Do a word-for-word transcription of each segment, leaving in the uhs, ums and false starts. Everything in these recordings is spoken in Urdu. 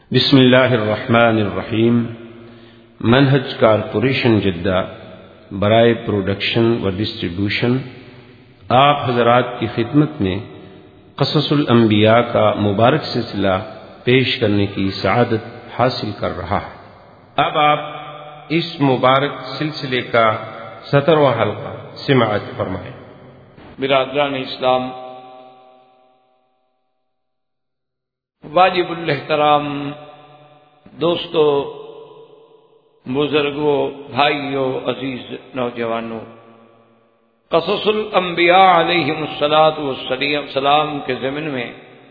بسم اللہ الرحمن الرحیم۔ منہج کارپوریشن جدہ برائے پروڈکشن و ڈسٹریبیوشن آپ حضرات کی خدمت میں قصص الانبیاء کا مبارک سلسلہ پیش کرنے کی سعادت حاصل کر رہا ہے۔ اب آپ اس مبارک سلسلے کا سترواں حلقہ سماعت فرمائیں۔ برادران اسلام، واجب الاحترام دوستو، بزرگوں، بھائیوں، عزیز نوجوانوں، قصص الانبیاء علیہم الصلاۃ والسلام کے ضمن میں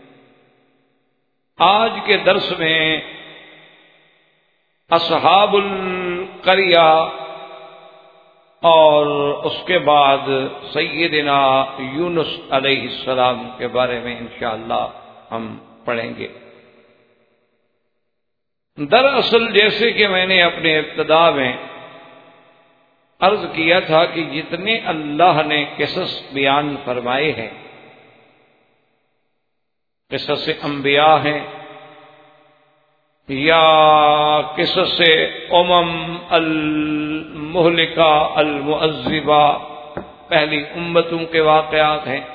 آج کے درس میں اصحاب القریہ اور اس کے بعد سیدنا یونس علیہ السلام کے بارے میں انشاءاللہ ہم پڑھیں گے۔ دراصل جیسے کہ میں نے اپنے ابتدا میں عرض کیا تھا کہ جتنے اللہ نے قصص بیان فرمائے ہیں، قصص انبیاء ہیں یا قصص امم المہلکہ المعذبہ، پہلی امتوں کے واقعات ہیں،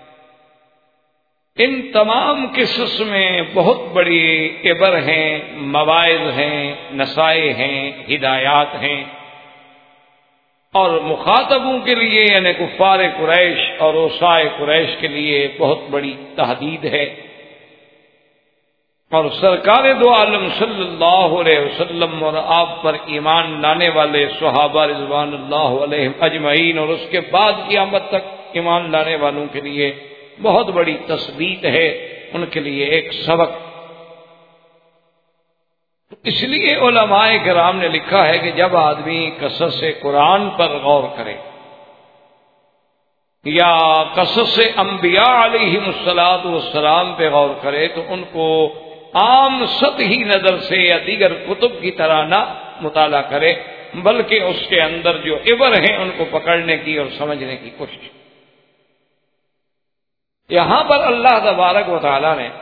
ان تمام قصص میں بہت بڑی عبر ہیں، مواعظ ہیں، نصائح ہیں، ہدایات ہیں، اور مخاطبوں کے لیے یعنی کفار قریش اور اوصائے قریش کے لیے بہت بڑی تحدید ہے۔ اور سرکار دو عالم صلی اللہ علیہ وسلم اور آپ پر ایمان لانے والے صحابہ رضوان اللہ علیہم اجمعین اور اس کے بعد قیامت تک ایمان لانے والوں کے لیے بہت بڑی تثبیت ہے، ان کے لیے ایک سبق۔ اس لیے علماء کرام نے لکھا ہے کہ جب آدمی قصص قرآن پر غور کرے یا قصص انبیاء علیہم الصلاۃ والسلام پہ غور کرے تو ان کو عام سطحی نظر سے یا دیگر کتب کی طرح نہ مطالعہ کرے، بلکہ اس کے اندر جو عبر ہیں ان کو پکڑنے کی اور سمجھنے کی کوشش۔ یہاں پر اللہ تبارک و تعالی نے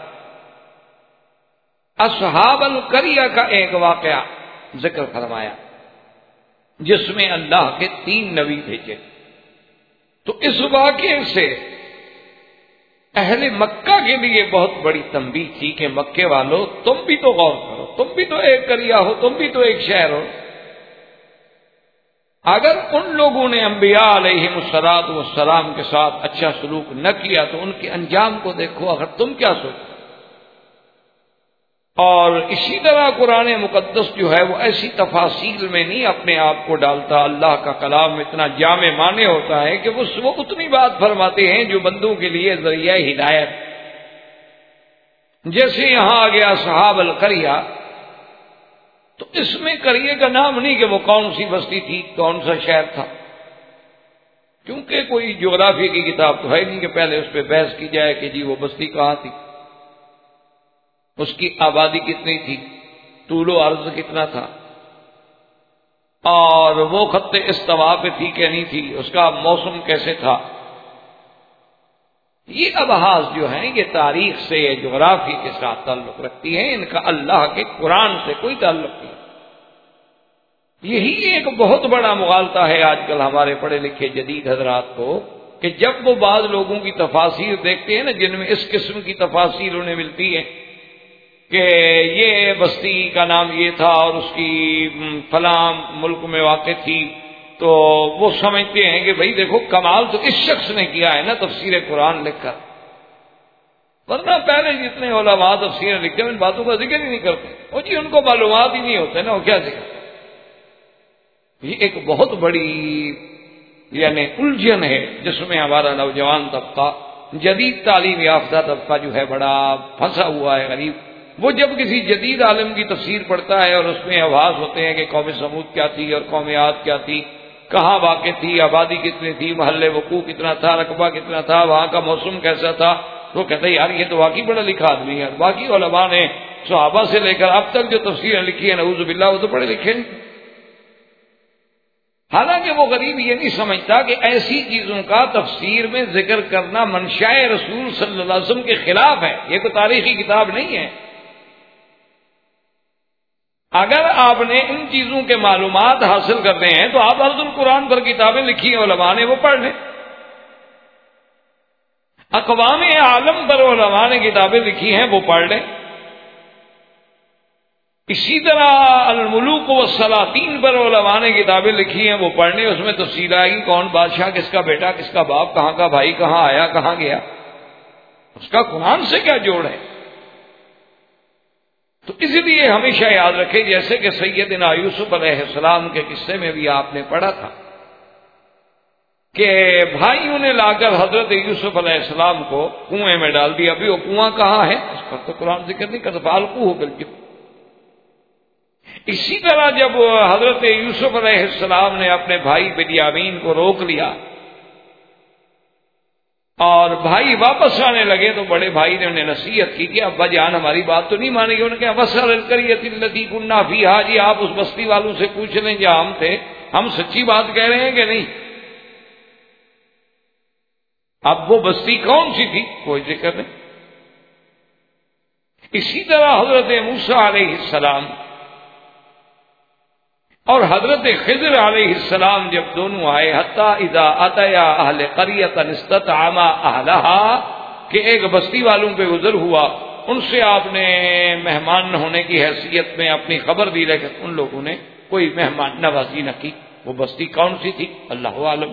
اصحاب القریہ کا ایک واقعہ ذکر فرمایا جس میں اللہ کے تین نبی بھیجے۔ تو اس واقعے سے اہل مکہ کے لیے بہت بڑی تنبیہ تھی کہ مکے والوں تم بھی تو غور کرو، تم بھی تو ایک قریہ ہو، تم بھی تو ایک شہر ہو۔ اگر ان لوگوں نے انبیاء علیہم الصلاۃ والسلام کے ساتھ اچھا سلوک نہ کیا تو ان کے انجام کو دیکھو، اگر تم کیا سوچو۔ اور اسی طرح قرآن مقدس جو ہے وہ ایسی تفاصیل میں نہیں اپنے آپ کو ڈالتا، اللہ کا کلام اتنا جامع معنی ہوتا ہے کہ وہ وہ اتنی بات فرماتے ہیں جو بندوں کے لیے ذریعہ ہدایت۔ جیسے یہاں آ گیا اصحاب القریہ، تو اس میں قریے کا نام نہیں کہ وہ کون سی بستی تھی، کون سا شہر تھا، کیونکہ کوئی جغرافی کی کتاب تو ہے نہیں کہ پہلے اس پہ بحث کی جائے کہ جی وہ بستی کہاں تھی، اس کی آبادی کتنی تھی، طول و عرض کتنا تھا، اور وہ خط استوا پہ تھی کہ نہیں تھی، اس کا موسم کیسے تھا۔ یہ ابحاث جو ہیں یہ تاریخ سے یا جغرافی کے ساتھ تعلق رکھتی ہیں، ان کا اللہ کے قرآن سے کوئی تعلق نہیں۔ یہی ایک بہت بڑا مغالطہ ہے آج کل ہمارے پڑھے لکھے جدید حضرات کو کہ جب وہ بعض لوگوں کی تفاسیر دیکھتے ہیں نا جن میں اس قسم کی تفاسیر انہیں ملتی ہے کہ یہ بستی کا نام یہ تھا اور اس کی فلاں ملک میں واقع تھی، تو وہ سمجھتے ہیں کہ بھئی دیکھو کمال تو اس شخص نے کیا ہے نا تفسیر قرآن لکھ کر، ورنہ پہلے جتنے علماء تفسیر لکھتے ہیں ان باتوں کا ذکر ہی نہیں کرتے، وہ جی ان کو معلومات ہی نہیں ہوتے نا، وہ کیا ذکر۔ یہ ایک بہت بڑی یعنی الجھن ہے جس میں ہمارا نوجوان طبقہ، جدید تعلیم یافتہ طبقہ جو ہے بڑا پھنسا ہوا ہے غریب۔ وہ جب کسی جدید عالم کی تفسیر پڑھتا ہے اور اس میں آواز ہوتے ہیں کہ قوم سمود کیا تھی اور قوم عاد کیا تھی، کہاں واقع تھی، آبادی کتنی تھی، محل وقوع کتنا تھا، رقبہ کتنا تھا، وہاں کا موسم کیسا تھا، تو کہتے ہیں یار یہ تو واقعی بڑا لکھا آدمی ہے۔ باقی علماء نے صحابہ سے لے کر اب تک جو تفسیریں لکھی ہیں نعوذ باللہ وہ تو پڑھے لکھے نہیں۔ حالانکہ وہ غریب یہ نہیں سمجھتا کہ ایسی چیزوں کا تفسیر میں ذکر کرنا منشاء رسول صلی اللہ علیہ وسلم کے خلاف ہے، یہ تو تاریخی کتاب نہیں ہے۔ اگر آپ نے ان چیزوں کے معلومات حاصل کرنے ہیں تو آپ عرض القرآن پر کتابیں لکھی ہیں علماء نے، وہ پڑھ لیں۔ اقوام عالم پر علماء نے کتابیں لکھی ہیں، وہ پڑھ لیں۔ اسی طرح الملوک والسلاطین پر علماء نے کتابیں لکھی ہیں، وہ پڑھ لیں۔ اس میں تفصیل آئے گی کون بادشاہ، کس کا بیٹا، کس کا باپ، کہاں کا بھائی، کہاں آیا، کہاں گیا، اس کا قرآن سے کیا جوڑ ہے۔ تو اس لیے ہمیشہ یاد رکھیں، جیسے کہ سیدنا یوسف علیہ السلام کے قصے میں بھی آپ نے پڑھا تھا کہ بھائیوں نے لا کر حضرت یوسف علیہ السلام کو کنویں میں ڈال دیا۔ ابھی وہ کنواں کہاں ہے اس پر تو قرآن ذکر نہیں کرتا، فالقوہ ہو بالکل۔ اسی طرح جب حضرت یوسف علیہ السلام نے اپنے بھائی بنیامین کو روک لیا اور بھائی واپس آنے لگے تو بڑے بھائی نے انہیں نصیحت کی کہ ابا جان ہماری بات تو نہیں مانے گی۔ انہوں نے کہا وسر القریۃ التی کنا فیہا، جی آپ اس بستی والوں سے پوچھ لیں جہاں ہم تھے، ہم سچی بات کہہ رہے ہیں کہ نہیں۔ اب وہ بستی کون سی تھی کوئی ذکر نہیں۔ اسی طرح حضرت موسیٰ علیہ السلام اور حضرت خضر علیہ السلام جب دونوں آئے، حتیٰ اذا اتیا اہل قریۃ استطعما اہلہا، کہ ایک بستی والوں پہ گزر ہوا، ان سے آپ نے مہمان ہونے کی حیثیت میں اپنی خبر دی، لیکن ان لوگوں نے کوئی مہمان نوازی نہ کی۔ وہ بستی کون سی تھی اللہ عالم۔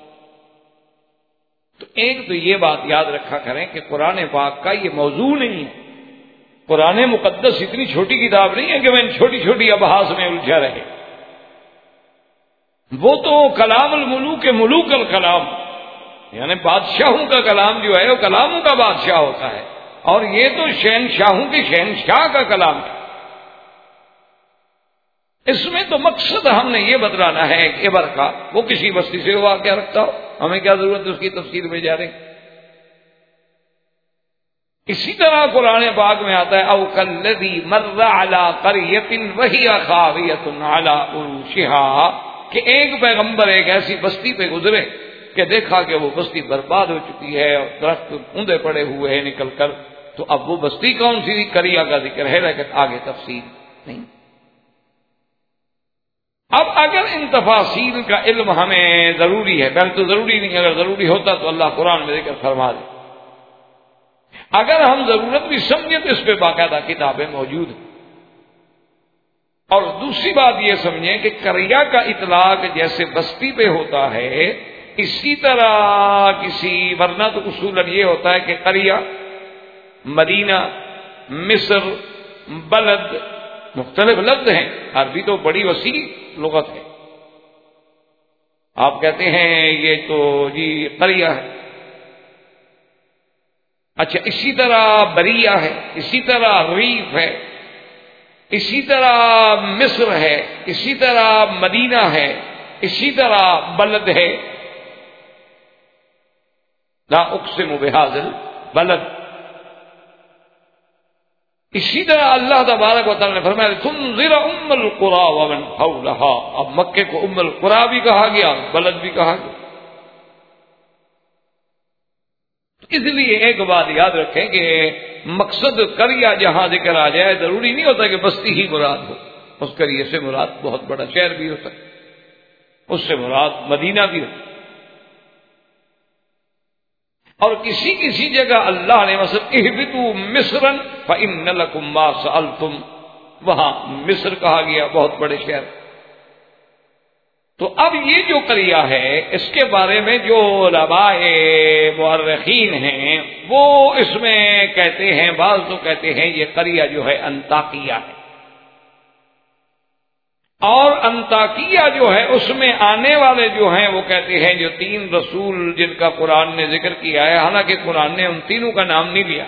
تو ایک تو یہ بات یاد رکھا کریں کہ قرآن پاک کا یہ موضوع نہیں ہے۔ قرآن مقدس اتنی چھوٹی کتاب نہیں ہے کہ میں ان چھوٹی چھوٹی ابحاث میں الجھا رہے۔ وہ تو کلام الملوک ملوک الکلام، یعنی بادشاہوں کا کلام جو ہے وہ کلاموں کا بادشاہ ہوتا ہے، اور یہ تو شہنشاہوں کے شہنشاہ کا کلام ہے۔ اس میں تو مقصد ہم نے یہ بتلانا ہے کہ عبر کا، وہ کسی بستی سے ہوا کیا رکھتا ہو، ہمیں کیا ضرورت ہے اس کی تفسیر میں جا رہے۔ اسی طرح قرآن پاک میں آتا ہے او کالذی مر علی قریۃ وہی خاویۃ علی عروشہا، کہ ایک پیغمبر ایک ایسی بستی پہ گزرے کہ دیکھا کہ وہ بستی برباد ہو چکی ہے اور درخت اوندے پڑے ہوئے ہیں نکل کر۔ تو اب وہ بستی کون سی، قریہ کا ذکر ہے لیکن آگے تفصیل نہیں۔ اب اگر ان تفاصیل کا علم ہمیں ضروری ہے، پہلے تو ضروری نہیں، اگر ضروری ہوتا تو اللہ قرآن میں ذکر فرما دے۔ اگر ہم ضرورت بھی سمجھیں تو اس پہ باقاعدہ کتابیں موجود ہیں۔ اور دوسری بات یہ سمجھیں کہ قریہ کا اطلاق جیسے بستی پہ ہوتا ہے، اسی طرح کسی، ورنہ تو اصولاً یہ ہوتا ہے کہ قریہ، مدینہ، مصر، بلد مختلف لفظ ہیں۔ عربی تو بڑی وسیع لغت ہے۔ آپ کہتے ہیں یہ تو جی قریہ ہے، اچھا اسی طرح بریہ ہے، اسی طرح ریف ہے، اسی طرح مصر ہے، اسی طرح مدینہ ہے، اسی طرح بلد ہے، لا اقسم بہذا البلد۔ اسی طرح اللہ تبارک و تعالی نے فرمایا تنذر ام القری ومن حولها، اب مکے کو ام القری بھی کہا گیا، بلد بھی کہا گیا۔ اس لیے ایک بات یاد رکھیں کہ مقصد قریہ جہاں ذکر آ جائے ضروری نہیں ہوتا کہ بستی ہی مراد ہو، اس قریے سے مراد بہت بڑا شہر بھی ہوتا ہے، اس سے مراد مدینہ بھی ہوتا ہے۔ اور کسی کسی جگہ اللہ نے مثلا اہبطوا مصرا فإن لكم ما سألتم، وہاں مصر کہا گیا، بہت بڑے شہر۔ تو اب یہ جو قریہ ہے اس کے بارے میں جو علماء مورخین ہیں وہ اس میں کہتے ہیں، بعض تو کہتے ہیں یہ قریہ جو ہے انطاکیہ ہے، اور انطاکیہ جو ہے اس میں آنے والے جو ہیں وہ کہتے ہیں جو تین رسول جن کا قرآن نے ذکر کیا ہے، حالانکہ قرآن نے ان تینوں کا نام نہیں لیا۔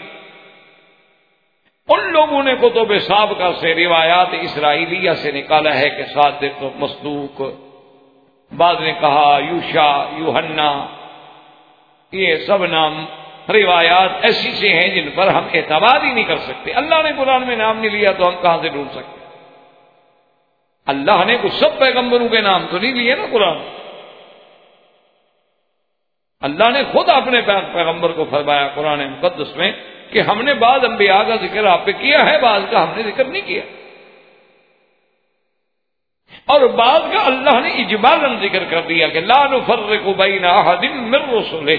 ان لوگوں نے کتب سابقہ سے روایات اسرائیلیہ سے نکالا ہے کہ صادق، مصدوق، بعض نے کہا یوشا، یوحنا، یہ سب نام روایات ایسی سے ہیں جن پر ہم اعتماد ہی نہیں کر سکتے۔ اللہ نے قرآن میں نام نہیں لیا تو ہم کہاں سے ڈھونڈ سکتے؟ اللہ نے کچھ سب پیغمبروں کے نام تو نہیں لیے نا قرآن۔ اللہ نے خود اپنے پیغمبر کو فرمایا قرآن مقدس میں کہ ہم نے بعض انبیاء کا ذکر آپ پہ کیا ہے، بعض کا ہم نے ذکر نہیں کیا۔ اور بعد کا اللہ نے اجمالاً ذکر کر دیا کہ لا نفرق بین احد من رسلہ.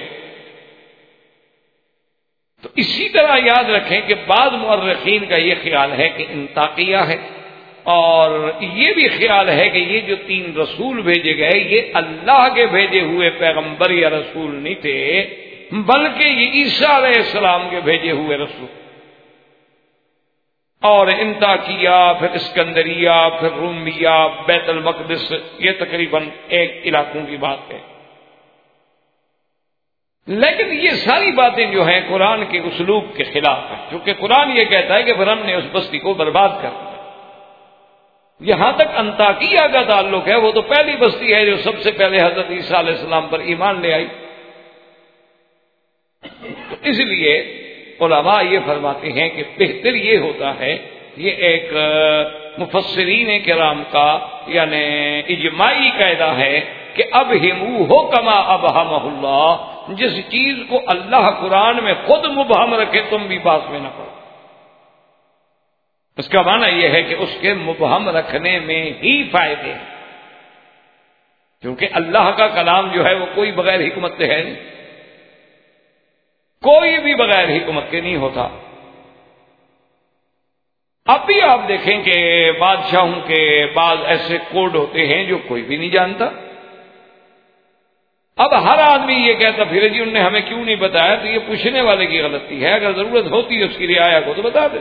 تو اسی طرح یاد رکھیں کہ بعض مؤرخین کا یہ خیال ہے کہ انطاقیہ ہے، اور یہ بھی خیال ہے کہ یہ جو تین رسول بھیجے گئے یہ اللہ کے بھیجے ہوئے پیغمبر یا رسول نہیں تھے، بلکہ یہ عیسیٰ علیہ السلام کے بھیجے ہوئے رسول. اور انطاکیہ، پھر اسکندریہ، پھر رومیہ، بیت المقدس، یہ تقریباً ایک علاقوں کی بات ہے. لیکن یہ ساری باتیں جو ہیں قرآن کے اسلوب کے خلاف ہیں، کیونکہ قرآن یہ کہتا ہے کہ پھر ہم نے اس بستی کو برباد کر دیا. یہاں تک انطاکیہ کا تعلق ہے، وہ تو پہلی بستی ہے جو سب سے پہلے حضرت عیسیٰ علیہ السلام پر ایمان لے آئی. تو اس لیے علماء یہ فرماتے ہیں کہ بہتر یہ ہوتا ہے، یہ ایک مفسرین کرام کا یعنی اجماعی قاعدہ ہے کہ اب ہمو کما ابہمہ اللہ، جس چیز کو اللہ قرآن میں خود مبہم رکھے تم بھی پاس میں نہ پڑو. اس کا معنی یہ ہے کہ اس کے مبہم رکھنے میں ہی فائدے ہیں، کیونکہ اللہ کا کلام جو ہے وہ کوئی بغیر حکمت سے ہے نہیں، کوئی بھی بغیر حکمت کے نہیں ہوتا. اب بھی آپ دیکھیں کہ بادشاہوں کے بعض ایسے کوڈ ہوتے ہیں جو کوئی بھی نہیں جانتا. اب ہر آدمی یہ کہتا پھر جی انہوں نے ہمیں کیوں نہیں بتایا، تو یہ پوچھنے والے کی غلطی ہے. اگر ضرورت ہوتی ہے اس کی رعایا کو تو بتا دے.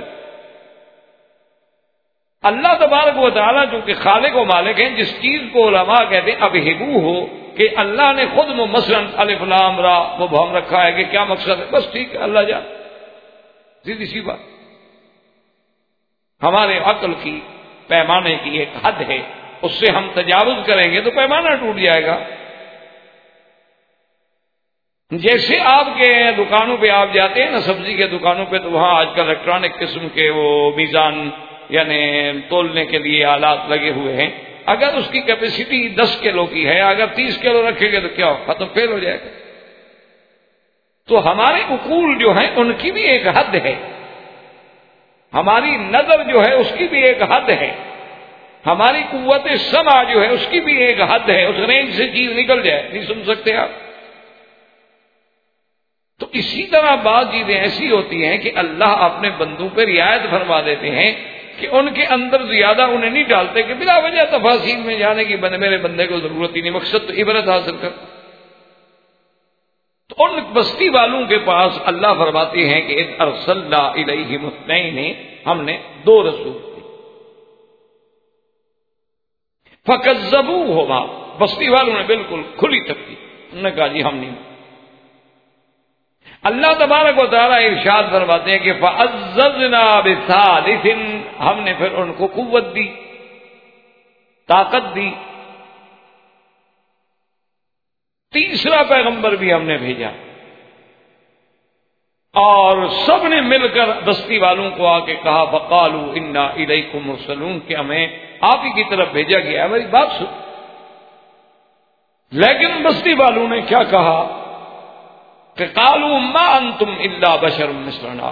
اللہ تبارک و تعالیٰ جو کہ خالق و مالک ہیں، جس چیز کو علماء کہتے ہیں اب ہبو ہو کہ اللہ نے خود مثلا الف لام را مبہم رکھا ہے کہ کیا مقصد ہے، بس ٹھیک ہے اللہ جان، سیدھی سی بات. ہمارے عقل کی پیمانے کی ایک حد ہے، اس سے ہم تجاوز کریں گے تو پیمانہ ٹوٹ جائے گا. جیسے آپ کے دکانوں پہ آپ جاتے ہیں نا، سبزی کے دکانوں پہ، تو وہاں آج کل الیکٹرانک قسم کے وہ میزان یعنی تولنے کے لیے آلات لگے ہوئے ہیں. اگر اس کی کیپیسٹی دس کلو کی ہے، اگر تیس کلو رکھیں گے تو کیا ختم فیل ہو جائے گا. تو ہمارے عقول جو ہیں ان کی بھی ایک حد ہے، ہماری نظر جو ہے اس کی بھی ایک حد ہے، ہماری قوت سمع جو ہے اس کی بھی ایک حد ہے. اس رینج سے چیز نکل جائے نہیں سن سکتے آپ. تو اسی طرح بعض چیزیں ایسی ہوتی ہیں کہ اللہ اپنے بندوں پہ رعایت فرما دیتے ہیں کہ ان کے اندر زیادہ انہیں نہیں ڈالتے کہ بلا وجہ تفاصیل میں جانے کی بندے میرے بندے کو ضرورت ہی نہیں، مقصد تو عبرت حاصل کر. تو ان بستی والوں کے پاس اللہ فرماتے ہیں کہ اذ ارسلنا الیہم اثنین، ہم نے دو رسول دی. فکذبوہما، بستی والوں نے بالکل کھلی تکلیف، انہوں نے کہا جی ہم نہیں. اللہ تبارک و تعالیٰ ارشاد فرماتے ہیں کہ فعززنا بثالث، ہم نے پھر ان کو قوت دی، طاقت دی. تیسرا پیغمبر بھی ہم نے بھیجا، اور سب نے مل کر بستی والوں کو آ کے کہا فقالوا انا الیکم مرسلون، کہ ہمیں آپ ہی کی طرف بھیجا گیا ہے، میری بات سن. لیکن بستی والوں نے کیا کہا کہ قالوا ما انتم الا بشر مثلنا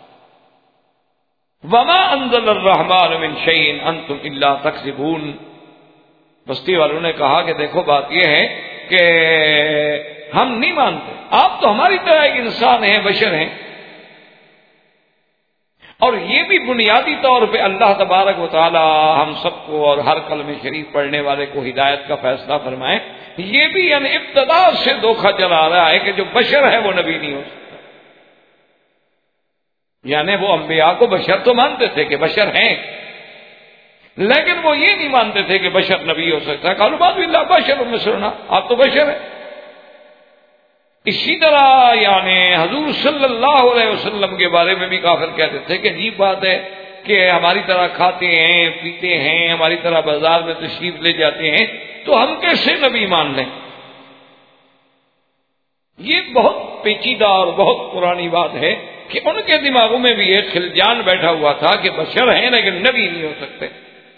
وما انزل الرحمن من شيء انتم الا تكذبون. بستی والوں نے کہا کہ دیکھو بات یہ ہے کہ ہم نہیں مانتے، آپ تو ہماری طرح ایک انسان ہیں، بشر ہیں. اور یہ بھی بنیادی طور پہ اللہ تبارک و تعالی ہم سب کو اور ہر کلمہ شریف پڑھنے والے کو ہدایت کا فیصلہ فرمائے. یہ بھی یعنی ابتدا سے دھوکہ چلا رہا ہے کہ جو بشر ہے وہ نبی نہیں ہو سکتا. یعنی وہ انبیاء کو بشر تو مانتے تھے کہ بشر ہیں، لیکن وہ یہ نہیں مانتے تھے کہ بشر نبی ہو سکتا ہے. قالوا بعض اللہ بشر مثلنا، آپ تو بشر ہیں. اسی طرح یعنی حضور صلی اللہ علیہ وسلم کے بارے میں بھی کافر کہتے تھے کہ عجیب بات ہے کہ ہماری طرح کھاتے ہیں پیتے ہیں، ہماری طرح بازار میں تشریف لے جاتے ہیں، تو ہم کیسے نبی مان لیں. یہ بہت پیچیدہ اور بہت پرانی بات ہے کہ ان کے دماغوں میں بھی ایک خلجان بیٹھا ہوا تھا کہ بشر ہیں لیکن نبی نہیں ہو سکتے.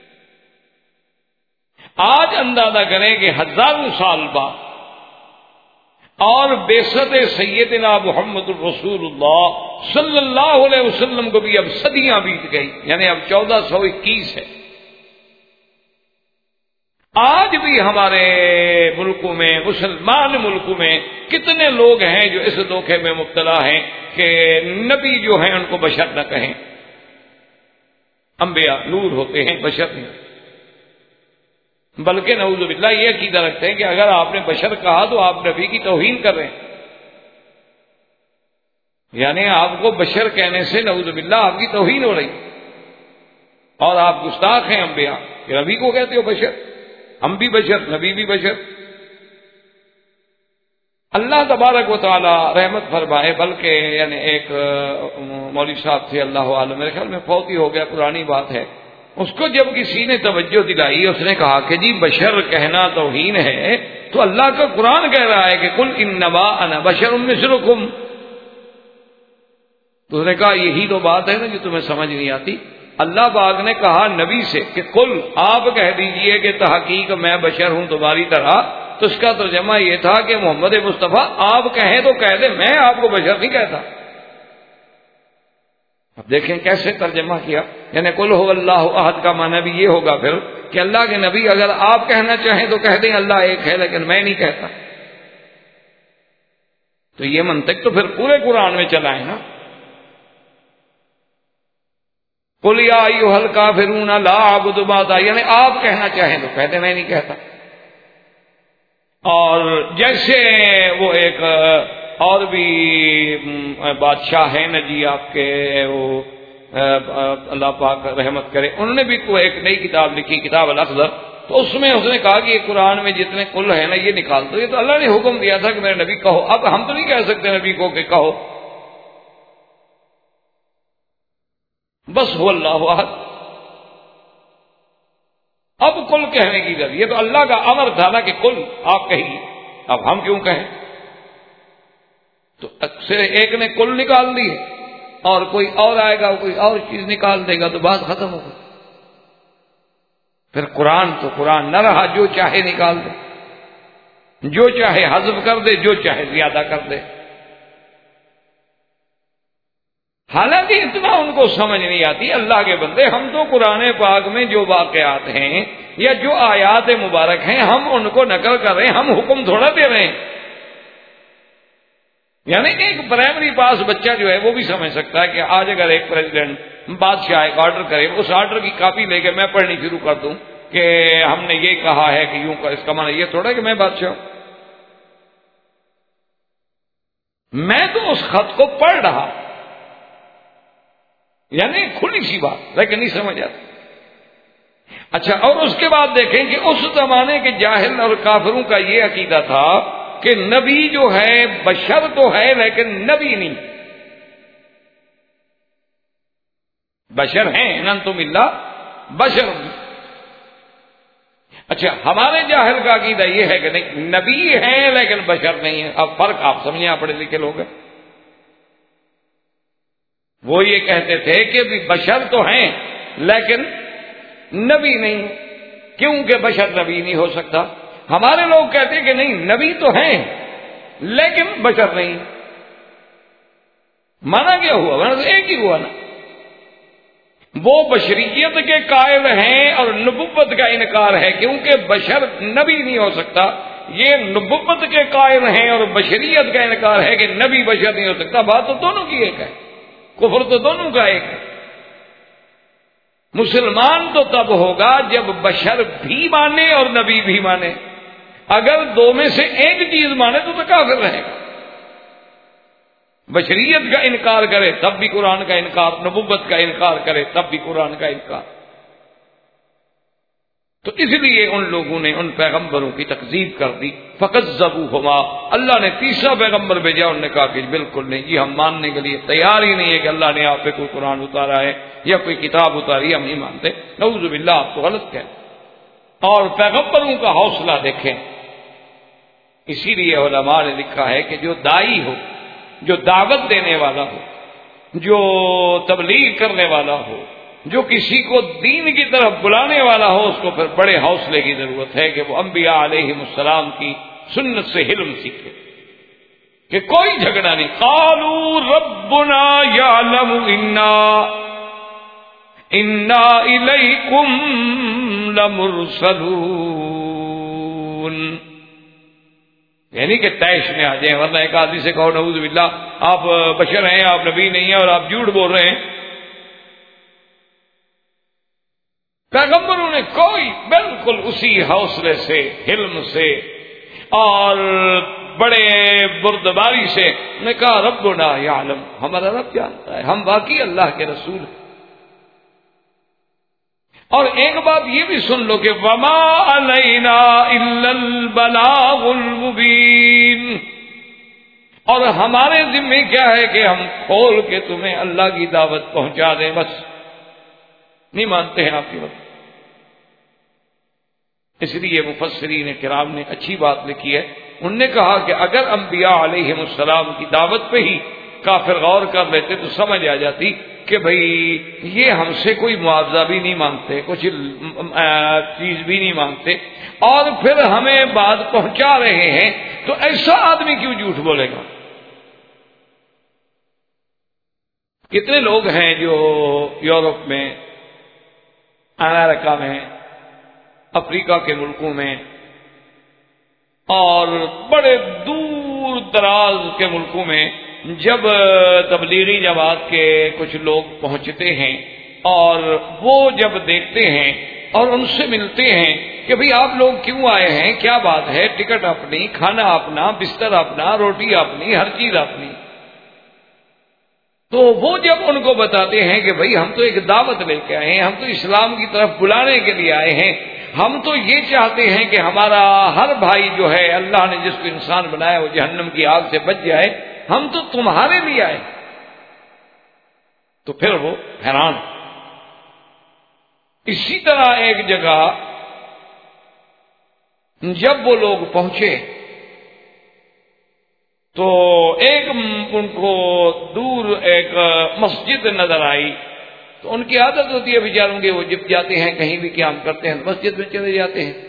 آج اندازہ کریں کہ ہزاروں سال بعد اور بعثت سیدنا محمد الرسول اللہ صلی اللہ علیہ وسلم کو بھی اب صدیاں بیت گئی، یعنی اب چودہ سو اکیس ہے. آج بھی ہمارے ملکوں میں، مسلمان ملکوں میں کتنے لوگ ہیں جو اس دھوکے میں مبتلا ہیں کہ نبی جو ہیں ان کو بشر نہ کہیں. انبیاء نور ہوتے ہیں، بشر نہیں. بلکہ نعوذ باللہ یہ عقیدہ رکھتے ہیں کہ اگر آپ نے بشر کہا تو آپ نبی کی توہین کر رہے ہیں. یعنی آپ کو بشر کہنے سے نعوذ باللہ آپ کی توہین ہو رہی اور آپ گستاخ ہیں. انبیاء کہ نبی کو کہتے ہو بشر، ہم بھی بشر، نبی بھی بشر. اللہ تبارک و تعالی رحمت فرمائے. بلکہ یعنی ایک مولوی صاحب تھے، اللہ عالم، میرے خیال میں فوت ہی ہو گیا، پرانی بات ہے. اس کو جب کسی نے توجہ دلائی، اس نے کہا کہ جی بشر کہنا توہین ہے، تو اللہ کا قرآن کہہ رہا ہے کہ قل انما انا بشر مثلکم. تو اس نے کہا یہی تو بات ہے نا جو تمہیں سمجھ نہیں آتی. اللہ پاک نے کہا نبی سے کہ قل، آپ کہہ دیجئے کہ تحقیق میں بشر ہوں تمہاری طرح. تو اس کا ترجمہ یہ تھا کہ محمد مصطفیٰ آپ کہیں تو کہہ دیں، میں آپ کو بشر نہیں کہتا. اب دیکھیں کیسے ترجمہ کیا. یعنی قل هو اللہ احد کا معنی بھی یہ ہوگا پھر کہ اللہ کے نبی اگر آپ کہنا چاہیں تو کہہ دیں اللہ ایک ہے، لیکن میں نہیں کہتا. تو یہ منطق تو پھر پورے قرآن میں چلا ہے نا. قل یا ایھا الکافرون لا اعبد ما تعبدون، یعنی آپ کہنا چاہیں تو کہہ دیں میں نہیں کہتا. اور جیسے وہ ایک اور بھی بادشاہ ہیں نا جی آپ کے، وہ اللہ پاک رحمت کرے، انہوں نے بھی کوئی ایک نئی کتاب لکھی، کتاب الاخضر. تو اس میں اس نے کہا کہ یہ قرآن میں جتنے کل ہیں نا یہ نکال دو. یہ تو اللہ نے حکم دیا تھا کہ میرے نبی کہو. اب ہم تو نہیں کہہ سکتے نبی کو کہ کہو بس هو اللہ احد. اب کل کہنے کی ضرورت، یہ تو اللہ کا امر تھا نا کہ کل آپ کہیے. اب ہم کیوں کہیں؟ تو اکثر ایک نے کل نکال دی اور کوئی اور آئے گا کوئی اور چیز نکال دے گا تو بات ختم ہو گئی. پھر قرآن تو قرآن نہ رہا، جو چاہے نکال دے، جو چاہے حذف کر دے، جو چاہے زیادہ کر دے. حالانکہ اتنا ان کو سمجھ نہیں آتی. اللہ کے بندے، ہم تو قرآن پاک میں جو واقعات ہیں یا جو آیات مبارک ہیں ہم ان کو نقل کر رہے ہیں، ہم حکم تھوڑا دے رہے ہیں. یعنی ایک پرائمری پاس بچہ جو ہے وہ بھی سمجھ سکتا ہے کہ آج اگر ایک پریزیڈنٹ بادشاہ ایک آرڈر کرے، اس آرڈر کی کاپی لے کے میں پڑھنی شروع کر دوں کہ ہم نے یہ کہا ہے کہ یوں کا، اس کا معنی یہ تھوڑا کہ میں بادشاہ ہوں. میں تو اس خط کو پڑھ رہا، یعنی کھلی سی بات، لیکن نہیں سمجھ آتی. اچھا، اور اس کے بعد دیکھیں کہ اس زمانے کے جاہل اور کافروں کا یہ عقیدہ تھا کہ نبی جو ہے بشر تو ہے لیکن نبی نہیں. بشر ہیں انتم الا بشر. اچھا، ہمارے جاہل کا عقیدہ یہ ہے کہ نہیں، نبی ہیں لیکن بشر نہیں ہے. اب فرق آپ سمجھیں، آپ پڑھے لکھے لوگ ہیں. وہ یہ کہتے تھے کہ بشر تو ہیں لیکن نبی نہیں، کیونکہ بشر نبی نہیں ہو سکتا. ہمارے لوگ کہتے ہیں کہ نہیں، نبی تو ہیں لیکن بشر نہیں. مانا کیا ہوا؟ مانا ایک ہی ہوا نا. وہ بشریت کے قائل ہیں اور نبوت کا انکار ہے، کیونکہ بشر نبی نہیں ہو سکتا. یہ نبوت کے قائل ہیں اور بشریت کا انکار ہے کہ نبی بشر نہیں ہو سکتا. بات تو دونوں کی ایک ہے، کفر تو دونوں کا ایک ہے. مسلمان تو تب ہوگا جب بشر بھی مانے اور نبی بھی مانے. اگر دو میں سے ایک چیز مانے تو تو کافر رہے گا. بشریت کا انکار کرے تب بھی قرآن کا انکار، نبوت کا انکار کرے تب بھی قرآن کا انکار. تو اس لیے ان لوگوں نے ان پیغمبروں کی تکذیب کر دی. فکذبوہما، اللہ نے تیسرا پیغمبر بھیجا، انہوں نے کہا کہ بالکل نہیں، یہ ہم ماننے کے لیے تیار ہی نہیں ہے کہ اللہ نے آپ پہ کوئی قرآن اتارا ہے یا کوئی کتاب اتاری، ہم نہیں مانتے. نعوذ باللہ، آپ تو غلط کہیں. اور پیغمبروں کا حوصلہ دیکھیں. اسی لیے علماء نے لکھا ہے کہ جو دائی ہو، جو دعوت دینے والا ہو، جو تبلیغ کرنے والا ہو، جو کسی کو دین کی طرف بلانے والا ہو، اس کو پھر بڑے حوصلے کی ضرورت ہے کہ وہ انبیاء علیہ السلام کی سنت سے علم سیکھے. کہ کوئی جھگڑا نہیں. قالوا ربنا یعلم انا انا الیکم لمرسلون. يعدلون، یعنی کہ طیش میں آ جائیں، ورنہ ایک آدمی سے کہو نعوذ باللہ آپ بشر ہیں، آپ نبی نہیں ہیں اور آپ جھوٹ بول رہے ہیں، پیغمبروں نے کوئی بالکل اسی حوصلے سے، حلم سے اور بڑے بردباری سے نے کہا ربنا یعلم، ہمارا رب جانتا ہے، ہم واقعی اللہ کے رسول ہیں۔ اور ایک بات یہ بھی سن لو کہ وما علینا الا البلاغ المبین، اور ہمارے ذمہ کیا ہے کہ ہم کھول کے تمہیں اللہ کی دعوت پہنچا دیں، بس نہیں مانتے ہیں آپ کی بات۔ اس لیے مفسرین کرام نے اچھی بات لکھی ہے، انہوں نے کہا کہ اگر انبیاء علیہم السلام کی دعوت پہ ہی کافر غور کر لیتے تو سمجھ آ جاتی کہ بھئی یہ ہم سے کوئی معاوضہ بھی نہیں مانگتے، کچھ چیز بھی نہیں مانگتے، اور پھر ہمیں بات پہنچا رہے ہیں، تو ایسا آدمی کیوں جھوٹ بولے گا؟ کتنے لوگ ہیں جو یورپ میں، امریکہ میں، افریقہ کے ملکوں میں اور بڑے دور دراز کے ملکوں میں جب تبلیغی جماعت کے کچھ لوگ پہنچتے ہیں اور وہ جب دیکھتے ہیں اور ان سے ملتے ہیں کہ بھئی آپ لوگ کیوں آئے ہیں، کیا بات ہے، ٹکٹ اپنی، کھانا اپنا، بستر اپنا، روٹی اپنی، ہر چیز اپنی، تو وہ جب ان کو بتاتے ہیں کہ بھئی ہم تو ایک دعوت لے کے آئے ہیں، ہم تو اسلام کی طرف بلانے کے لیے آئے ہیں، ہم تو یہ چاہتے ہیں کہ ہمارا ہر بھائی جو ہے اللہ نے جس کو انسان بنایا وہ جہنم کی آگ سے بچ جائے، ہم تو تمہارے لیے آئے، تو پھر وہ حیران۔ اسی طرح ایک جگہ جب وہ لوگ پہنچے تو ایک ان کو دور ایک مسجد نظر آئی، تو ان کی عادت ہوتی ہے بیچاروں کے، وہ جب جاتے ہیں کہیں بھی قیام کرتے ہیں مسجد میں چلے جاتے ہیں۔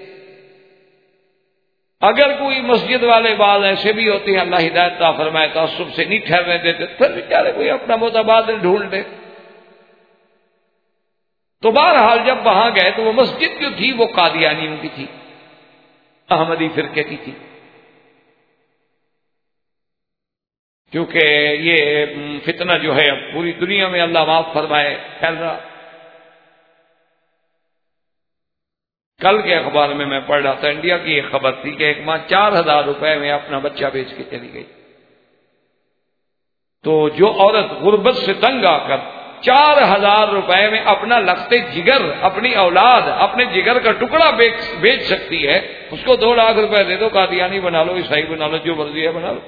اگر کوئی مسجد والے بعض ایسے بھی ہوتے ہیں، اللہ ہدایت عطا فرمائے، تعصب سے نہیں ٹھہرنے دیتے، پھر بیچارے کوئی اپنا متبادل ڈھونڈ لے۔ تو بہرحال جب وہاں گئے تو وہ مسجد جو تھی وہ قادیانیوں کی تھی، احمدی فرقے کی تھی، کیونکہ یہ فتنہ جو ہے اب پوری دنیا میں اللہ معاف فرمائے پھیل رہا۔ کل کے اخبار میں میں پڑھ رہا تھا، انڈیا کی ایک خبر تھی کہ ایک ماں چار ہزار روپے میں اپنا بچہ بیچ کے چلی گئی۔ تو جو عورت غربت سے تنگ آ کر چار ہزار روپے میں اپنا لخت جگر، اپنی اولاد، اپنے جگر کا ٹکڑا بیچ سکتی ہے، اس کو دو لاکھ روپے دے دو، قادیانی بنا لو، عیسائی بنا لو، جو مرضی ہے بنا لو۔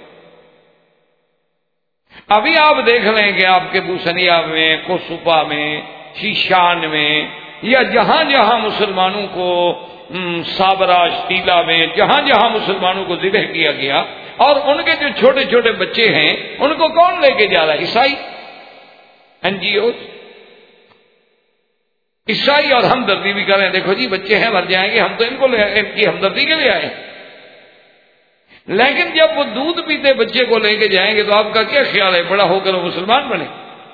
ابھی آپ دیکھ لیں کہ آپ کے بوسنیا میں، کوسوپا میں، شیشان میں، یا جہاں جہاں مسلمانوں کو سابرا شتیلا میں، جہاں جہاں مسلمانوں کو ذبح کیا گیا، اور ان کے جو چھوٹے چھوٹے بچے ہیں ان کو کون لے کے جا رہا ہے؟ عیسائی این جی اوز، عیسائی، اور ہمدردی بھی کریں، دیکھو جی بچے ہیں مر جائیں گے، ہم تو ان کو ان کی ہمدردی کے لیے آئے ہیں۔ لیکن جب وہ دودھ پیتے بچے کو لے کے جائیں گے تو آپ کا کیا خیال ہے، بڑا ہو کر وہ مسلمان بنے؟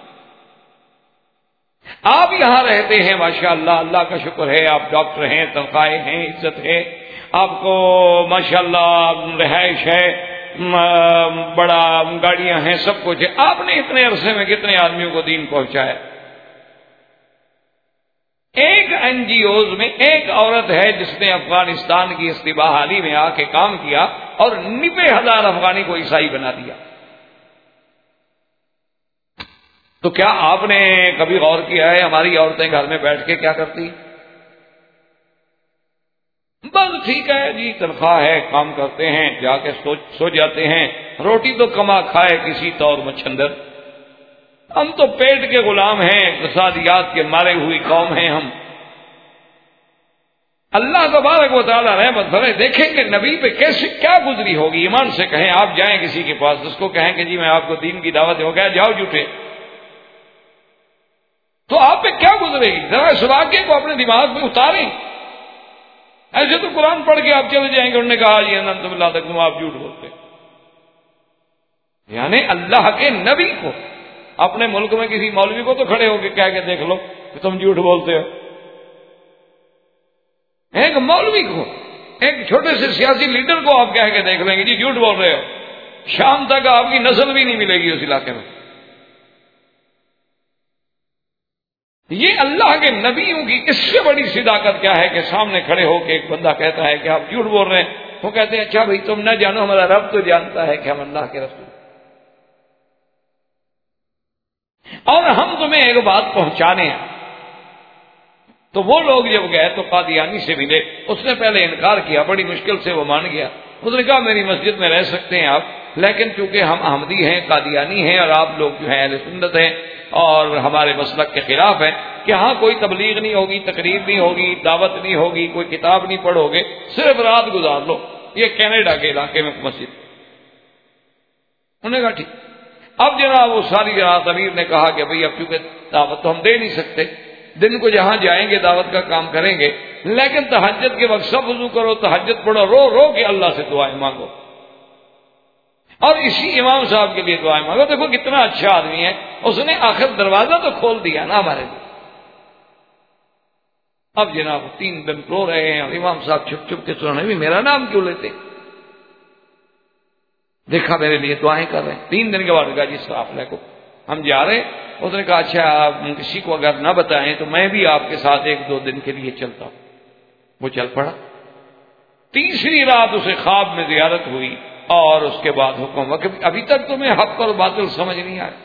آپ یہاں رہتے ہیں ماشاءاللہ، اللہ کا شکر ہے، آپ ڈاکٹر ہیں، تنخواہیں ہیں، عزت ہے، آپ کو ماشاءاللہ رہائش ہے، بڑا گاڑیاں ہیں، سب کچھ ہے، آپ نے اتنے عرصے میں کتنے آدمیوں کو دین پہنچایا؟ ایک این جی اوز میں ایک عورت ہے جس نے افغانستان کی استباہ حالی میں آ کے کام کیا اور نبے ہزار افغانی کو عیسائی بنا دیا۔ تو کیا آپ نے کبھی غور کیا ہے ہماری عورتیں گھر میں بیٹھ کے کیا کرتی؟ بس ٹھیک ہے جی، تنخواہ ہے، کام کرتے ہیں، جا کے سو, سو جاتے ہیں، روٹی تو کما کھائے کسی طور مچھندر، ہم تو پیٹ کے غلام ہیں، اقتصادیات کے مارے ہوئی قوم ہیں ہم۔ اللہ تبارک و تعالیٰ رحمت فرمائے، دیکھیں کہ نبی پہ کیسے کیا گزری ہوگی، ایمان سے کہیں آپ جائیں کسی کے پاس، اس کو کہیں کہ جی میں آپ کو دین کی دعوت ہو گیا، جاؤ جھوٹے، تو آپ پہ کیا گزرے گی؟ ذرا اس واقعے کو اپنے دماغ میں اتاریں۔ ایسے تو قرآن پڑھ کے آپ چلے جائیں گے، انہوں نے کہا جی انت باللہ تک تم آپ جھوٹ بولتے، یعنی اللہ کے نبی کو، اپنے ملک میں کسی مولوی کو تو کھڑے ہو کے کہہ کے دیکھ لو کہ تم جھوٹ بولتے ہو، ایک مولوی کو ایک چھوٹے سے سیاسی لیڈر کو آپ کہہ کے دیکھ لیں گے جی جھوٹ بول رہے ہو، شام تک آپ کی نسل بھی نہیں ملے گی اس علاقے میں۔ یہ اللہ کے نبیوں کی اس سے بڑی صداقت کیا ہے کہ سامنے کھڑے ہو کے ایک بندہ کہتا ہے کہ آپ جھوٹ بول رہے ہیں، وہ کہتے ہیں اچھا بھائی تم نہ جانو، ہمارا رب تو جانتا ہے کہ ہم اللہ کے رسول، اور ہم تمہیں ایک بات پہنچانے ہیں۔ تو وہ لوگ جب گئے تو قادیانی سے ملے، اس نے پہلے انکار کیا، بڑی مشکل سے وہ مان گیا۔ اس نے کہا میری مسجد میں رہ سکتے ہیں آپ، لیکن چونکہ ہم احمدی ہیں، قادیانی ہیں، اور آپ لوگ جو ہیں اہل سنت ہیں اور ہمارے مسلک کے خلاف ہیں کہ ہاں کوئی تبلیغ نہیں ہوگی، تقریر نہیں ہوگی، دعوت نہیں ہوگی، کوئی کتاب نہیں پڑھو گے، صرف رات گزار لو۔ یہ کینیڈا کے علاقے میں مسجد۔ انہوں نے کہا ٹھیک۔ اب جناب وہ ساری رات امیر نے کہا کہ بھئی اب چونکہ دعوت تو ہم دے نہیں سکتے، دن کو جہاں جائیں گے دعوت کا کام کریں گے، لیکن تہجد کے وقت سب وضو کرو، تہجد پڑھو، رو رو کے اللہ سے دعائیں مانگو، اور اسی امام صاحب کے لیے دعائیں مانگو۔ دیکھو کتنا اچھا آدمی ہے، اس نے آخر دروازہ تو کھول دیا نا ہمارے لیے۔ اب جناب تین دن رو رہے ہیں اور امام صاحب چھپ چھپ کے سننے بھی میرا نام کیوں لیتے، دیکھا میرے لیے دعائیں کر رہے ہیں۔ تین دن کے بعد کہا جی قافلے کو ہم جا رہے ہیں۔ اس نے کہا اچھا آپ کسی کو اگر نہ بتائیں تو میں بھی آپ کے ساتھ ایک دو دن کے لیے چلتا ہوں۔ وہ چل پڑا۔ تیسری رات اسے خواب میں زیارت ہوئی اور اس کے بعد حکم ہوا کہ ابھی تک تمہیں حق اور باطل سمجھ نہیں آیا،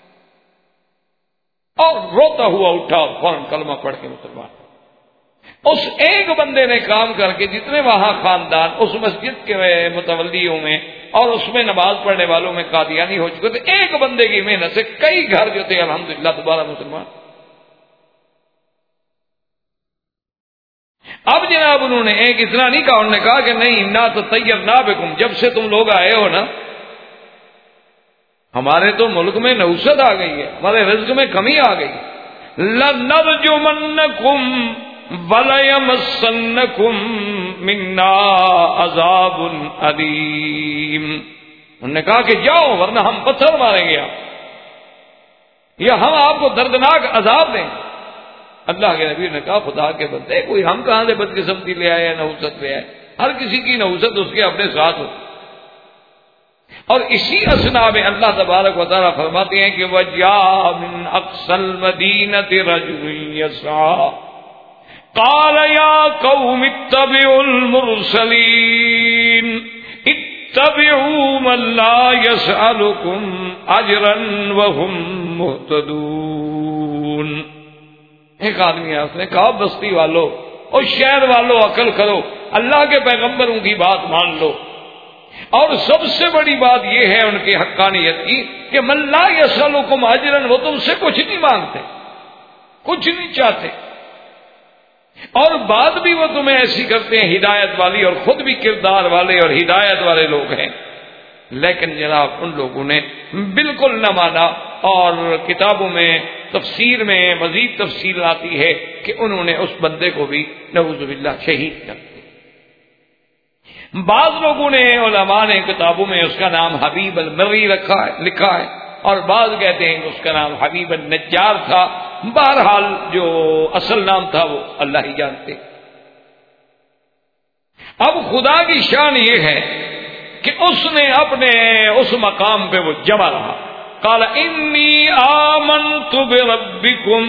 اور روتا ہوا اٹھا اور فوراً کلمہ پڑھ کے مسلمان۔ اس ایک بندے نے کام کر کے جتنے وہاں خاندان اس مسجد کے متولیوں میں اور اس میں نماز پڑھنے والوں میں قادیانی ہو چکے تھے، ایک بندے کی محنت سے کئی گھر جو تھے الحمدللہ دوبارہ مسلمان۔ اب جناب انہوں نے ایک اتنا نہیں کہا، انہوں نے کہا کہ نہیں نا تو طیر نہ بکم، جب سے تم لوگ آئے ہو نا ہمارے تو ملک میں نحوست آ گئی ہے، ہمارے رزق میں کمی آ گئی۔ لَنَرْجُمَنَّكُمْ وَلَيَمَسَّنَّكُمْ مِنَّا عَذَابٌ أَلِيمٌ۔ انہوں نے کہا کہ جاؤ ورنہ ہم پتھر ماریں گے آپ، یا ہم آپ کو دردناک عذاب دیں۔ اللہ کے نبی نے کہا خدا کے بندے کوئی ہم کہاں سے بدقسمتی لے آئے یا نحوست لے آئے، ہر کسی کی نحوست اس کے اپنے ساتھ ہوتی۔ اور اسی اسنا میں اللہ تبارک و تعالیٰ فرماتے ہیں کہ وَجَاءَ مِنْ أَقْصَى الْمَدِينَةِ رَجُلٌ يَسْعَىٰ قَالَ يَا قَوْمِ اتَّبِعُوا الْمُرْسَلِينَ اتَّبِعُوا مَن لَّا يَسْأَلُكُمْ أَجْرًا وَهُم مُّهْتَدُونَ۔ ایک آدمی ہے، اس نے کہا بستی والو اور شہر والو عقل کرو، اللہ کے پیغمبروں کی بات مان لو، اور سب سے بڑی بات یہ ہے ان کی حقانیت کی کہ من لا یسألکم اجرا، وہ تم سے کچھ نہیں مانگتے، کچھ نہیں چاہتے، اور بات بھی وہ تمہیں ایسی کرتے ہیں ہدایت والی، اور خود بھی کردار والے اور ہدایت والے لوگ ہیں۔ لیکن جناب ان لوگوں نے بالکل نہ مانا، اور کتابوں میں تفسیر میں مزید تفصیل آتی ہے کہ انہوں نے اس بندے کو بھی نعوذ باللہ شہید کر دیا۔ بعض لوگوں نے علماء نے کتابوں میں اس کا نام حبیب المری رکھا ہے لکھا ہے، اور بعض کہتے ہیں کہ اس کا نام حبیب النجار تھا۔ بہرحال جو اصل نام تھا وہ اللہ ہی جانتے۔ اب خدا کی شان یہ ہے کہ اس نے اپنے اس مقام پہ وہ جمع رہا۔ قال انی آمنت بربکم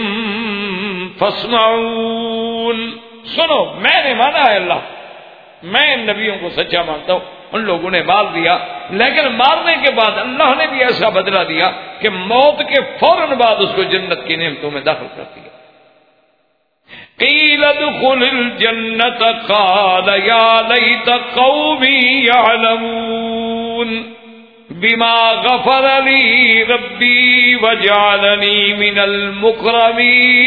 فاسمعون، سنو میں نے مانا ہے اللہ، میں ان نبیوں کو سچا مانتا ہوں۔ ان لوگوں نے مار دیا، لیکن مارنے کے بعد اللہ نے بھی ایسا بدلہ دیا کہ موت کے فوراً بعد اس کو جنت کی نعمتوں میں داخل کر دیا۔ قیل ادخل الجنت قال یا لیت قومی یعلمون بما غفر لی ربی وجعلنی من المکرمین۔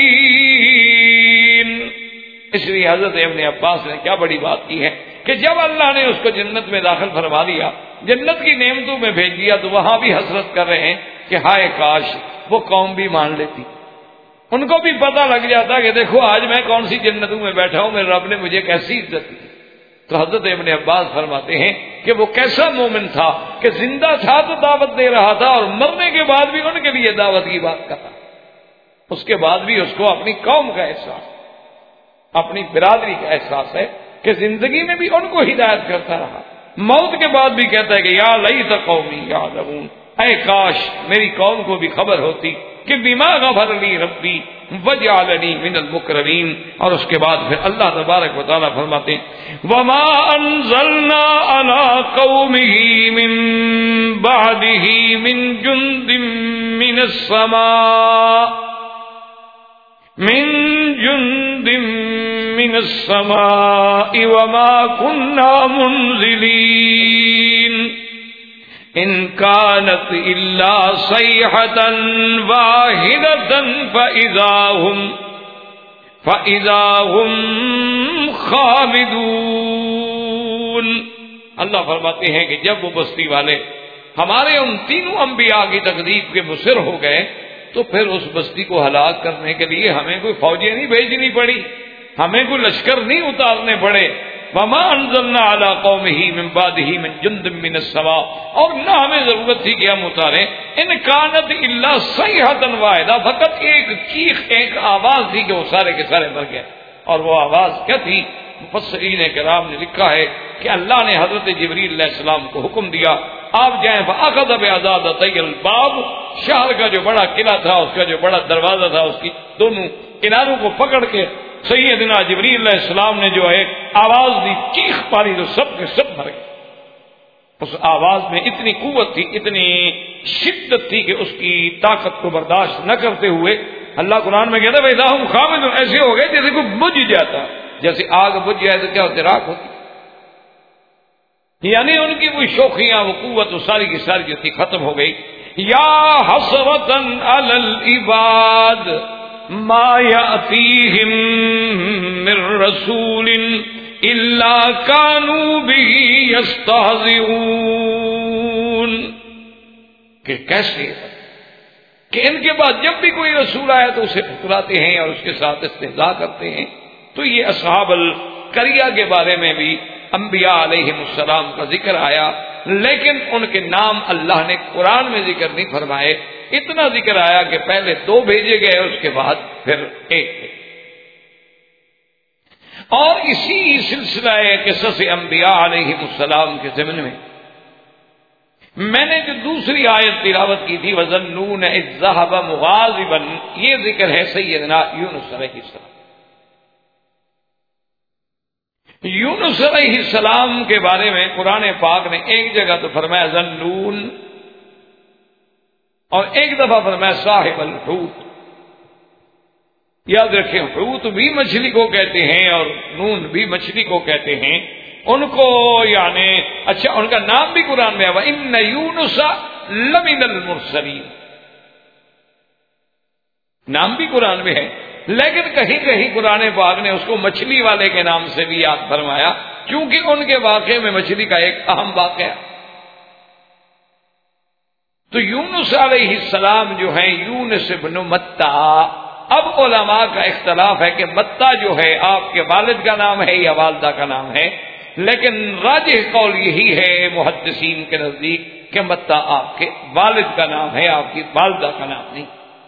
اس لیے حضرت ابن عباس نے کیا بڑی بات کی ہے کہ جب اللہ نے اس کو جنت میں داخل فرما دیا، جنت کی نعمتوں میں بھیج دیا، تو وہاں بھی حسرت کر رہے ہیں کہ ہائے کاش وہ قوم بھی مان لیتی، ان کو بھی پتہ لگ جاتا کہ دیکھو آج میں کون سی جنتوں میں بیٹھا ہوں، میرے رب نے مجھے کیسی عزت دی۔ تو حضرت ابن عباس فرماتے ہیں کہ وہ کیسا مومن تھا کہ زندہ تھا تو دعوت دے رہا تھا، اور مرنے کے بعد بھی ان کے لیے دعوت کی بات کہا، اس کے بعد بھی اس کو اپنی قوم کا احساس، اپنی برادری کا احساس ہے۔ کہ زندگی میں بھی ان کو ہدایت کرتا رہا، موت کے بعد بھی کہتا ہے کہ یا لیت قومی یعلمون، اے کاش میری قوم کو بھی خبر ہوتی کہ بما غفر لی ربی وجعلنی من المکرمین۔ اور اس کے بعد پھر اللہ تبارک و تعالیٰ فرماتے ہیں وما انزلنا علی قومہ من بعدہ من جند من السماء من جند من السماء وما كنا منزلین ان كانت الا صيحة واحدة فاذا هم فاذا هم خامدون۔ اللہ فرماتے ہیں کہ جب وہ بستی والے ہمارے ان تینوں انبیاء کی تکذیب کے مصر ہو گئے تو پھر اس بستی کو ہلاک کرنے کے لیے ہمیں کوئی فوجیں نہیں بھیجنی پڑی، ہمیں کوئی لشکر نہیں اتارنے پڑے۔ وما انزلنا علی قومہ من بعدہ من جند من السماء، اور نہ ہمیں ضرورت تھی کہ ہم اتاریں ان کانت الا صیحۃ واحدہ، فقط ایک چیخ، ایک آواز تھی کہ وہ سارے کے سارے مر گئے۔ اور وہ آواز کیا تھی؟ مفسرین کرام نے لکھا ہے کہ اللہ نے حضرت جبریل علیہ السلام کو حکم دیا آپ جائیں فاخذ بعضادتی الباب، شہر کا جو بڑا قلعہ تھا، اس کا جو بڑا دروازہ تھا، اس کی دونوں کناروں کو پکڑ کے سیدنا جبریل علیہ السلام نے جو ایک آواز دی، چیخ پاری، تو سب کے سب مر گئے۔ اس آواز میں اتنی قوت تھی، اتنی شدت تھی کہ اس کی طاقت کو برداشت نہ کرتے ہوئے اللہ قرآن میں کہتا ہے فَإِذَا هُمْ خَامِدُونَ، ایسے ہو گئے جیسے کوئی بجھ جاتا، جیسے آگ بجھ جائے تو کیا ہوتی، راکھ ہوتی، یعنی ان کی وہ شوخیاں، وہ قوت، وہ ساری کی ساری جو تھی ختم ہو گئی۔ یا حسرتاً علی العباد ما یأتیہم من رسول الا کانوا بہ یستہزئون، کہ کیسے کہ ان کے بعد جب بھی کوئی رسول آیا تو اسے ٹھکراتے ہیں اور اس کے ساتھ استہزاء کرتے ہیں۔ تو یہ اصحاب القریہ کے بارے میں بھی انبیاء علیہم السلام کا ذکر آیا، لیکن ان کے نام اللہ نے قرآن میں ذکر نہیں فرمائے، اتنا ذکر آیا کہ پہلے دو بھیجے گئے، اس کے بعد پھر ایک تھے۔ اور اسی سلسلہ قصص انبیاء علیہم السلام کے ضمن میں میں نے جو دوسری آیت تلاوت کی تھی وَظَنُّونَ إِذْ ذَهَبَ مُغَاضِبًا، یہ ذکر ہے سیدنا یونس علیہ السلام۔ یونس علیہ السلام کے بارے میں قرآن پاک نے ایک جگہ تو فرمایا ذنون، اور ایک دفعہ فرمایا صاحب الحوت۔ یاد رکھیں، حوت بھی مچھلی کو کہتے ہیں اور نون بھی مچھلی کو کہتے ہیں ان کو، یعنی اچھا ان کا نام بھی قرآن میں ہے وَإِنَّ يُونُسَ لَمِنَ الْمُرْسَلِينَ، نام بھی قرآن میں ہے، لیکن کہیں کہیں قرآن پاک نے اس کو مچھلی والے کے نام سے بھی یاد فرمایا، کیونکہ ان کے واقعے میں مچھلی کا ایک اہم واقعہ۔ تو یونس علیہ السلام جو ہیں یونس ابن متہ، اب علماء کا اختلاف ہے کہ متہ جو ہے آپ کے والد کا نام ہے یا والدہ کا نام ہے، لیکن راجح قول یہی ہے محدثین کے نزدیک کہ متہ آپ کے والد کا نام ہے، آپ کی والدہ کا نام نہیں۔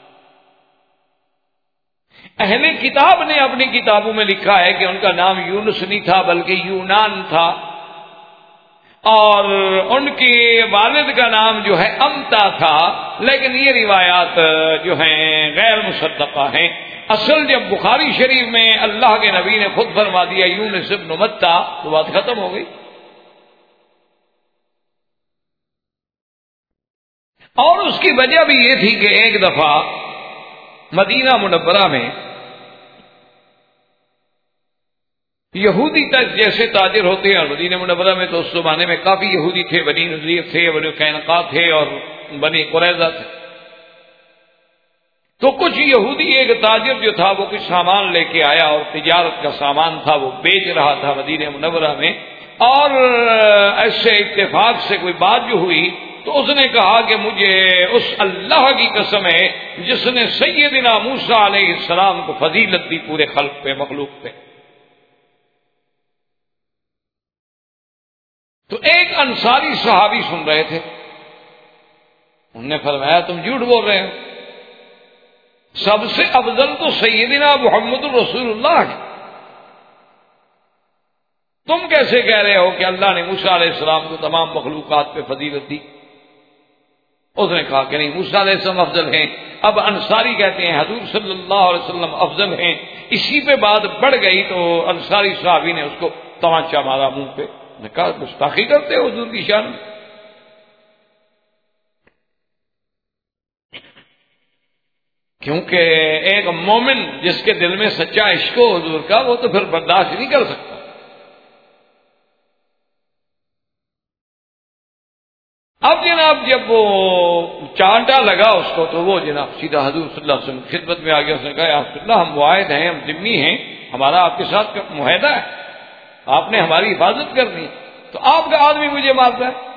اہل کتاب نے اپنی کتابوں میں لکھا ہے کہ ان کا نام یونس نہیں تھا بلکہ یونان تھا، اور ان کے والد کا نام جو ہے امتا تھا، لیکن یہ روایات جو ہیں غیر مصدقہ ہیں۔ اصل جب بخاری شریف میں اللہ کے نبی نے خود فرما دیا یونس ابن متہ تو بات ختم ہو گئی۔ اور اس کی وجہ بھی یہ تھی کہ ایک دفعہ مدینہ منورہ میں یہودی تک جیسے تاجر ہوتے ہیں، اور مدینہ منورہ میں تو اس زمانے میں کافی یہودی تھے، بنی نذیر تھے، بنی قینقاع تھے اور بنی قریظہ تھے۔ تو کچھ یہودی، ایک تاجر جو تھا وہ کچھ سامان لے کے آیا اور تجارت کا سامان تھا، وہ بیچ رہا تھا مدینہ منورہ میں، اور ایسے اتفاق سے کوئی بات جو ہوئی تو اس نے کہا کہ مجھے اس اللہ کی قسم ہے جس نے سیدنا موسیٰ علیہ السلام کو فضیلت دی پورے خلق پہ، مخلوق پہ۔ تو ایک انصاری صحابی سن رہے تھے، انہوں نے فرمایا تم جھوٹ بول رہے ہو، سب سے افضل تو سیدنا محمد الرسول اللہ ہے، تم کیسے کہہ رہے ہو کہ اللہ نے موسیٰ علیہ السلام کو تمام مخلوقات پہ فضیلت دی؟ اس نے کہا کہ نہیں، موسیٰ علیہ السلام افضل ہیں۔ اب انصاری کہتے ہیں حضور صلی اللہ علیہ وسلم افضل ہیں۔ اسی پہ بات بڑھ گئی تو انصاری صحابی نے اس کو تمانچہ مارا منہ پہ، نے کہا گستاخی کرتے ہو حضور کی شان میں۔ کیونکہ ایک مومن جس کے دل میں سچا عشق ہو حضور کا، وہ تو پھر برداشت نہیں کر سکتا۔ اب جناب جب وہ چانٹا لگا اس کو تو وہ جناب سیدھا حضور صلی اللہ علیہ وسلم کی خدمت میں آ گیا۔ اس نے کہا یا رسول اللہ، ہم معاہد ہیں، ہم ذمہ ہیں، ہمارا آپ کے ساتھ معاہدہ ہے، آپ نے ہماری حفاظت کرنی ہے، تو آپ کا آدمی مجھے مارتا ہے۔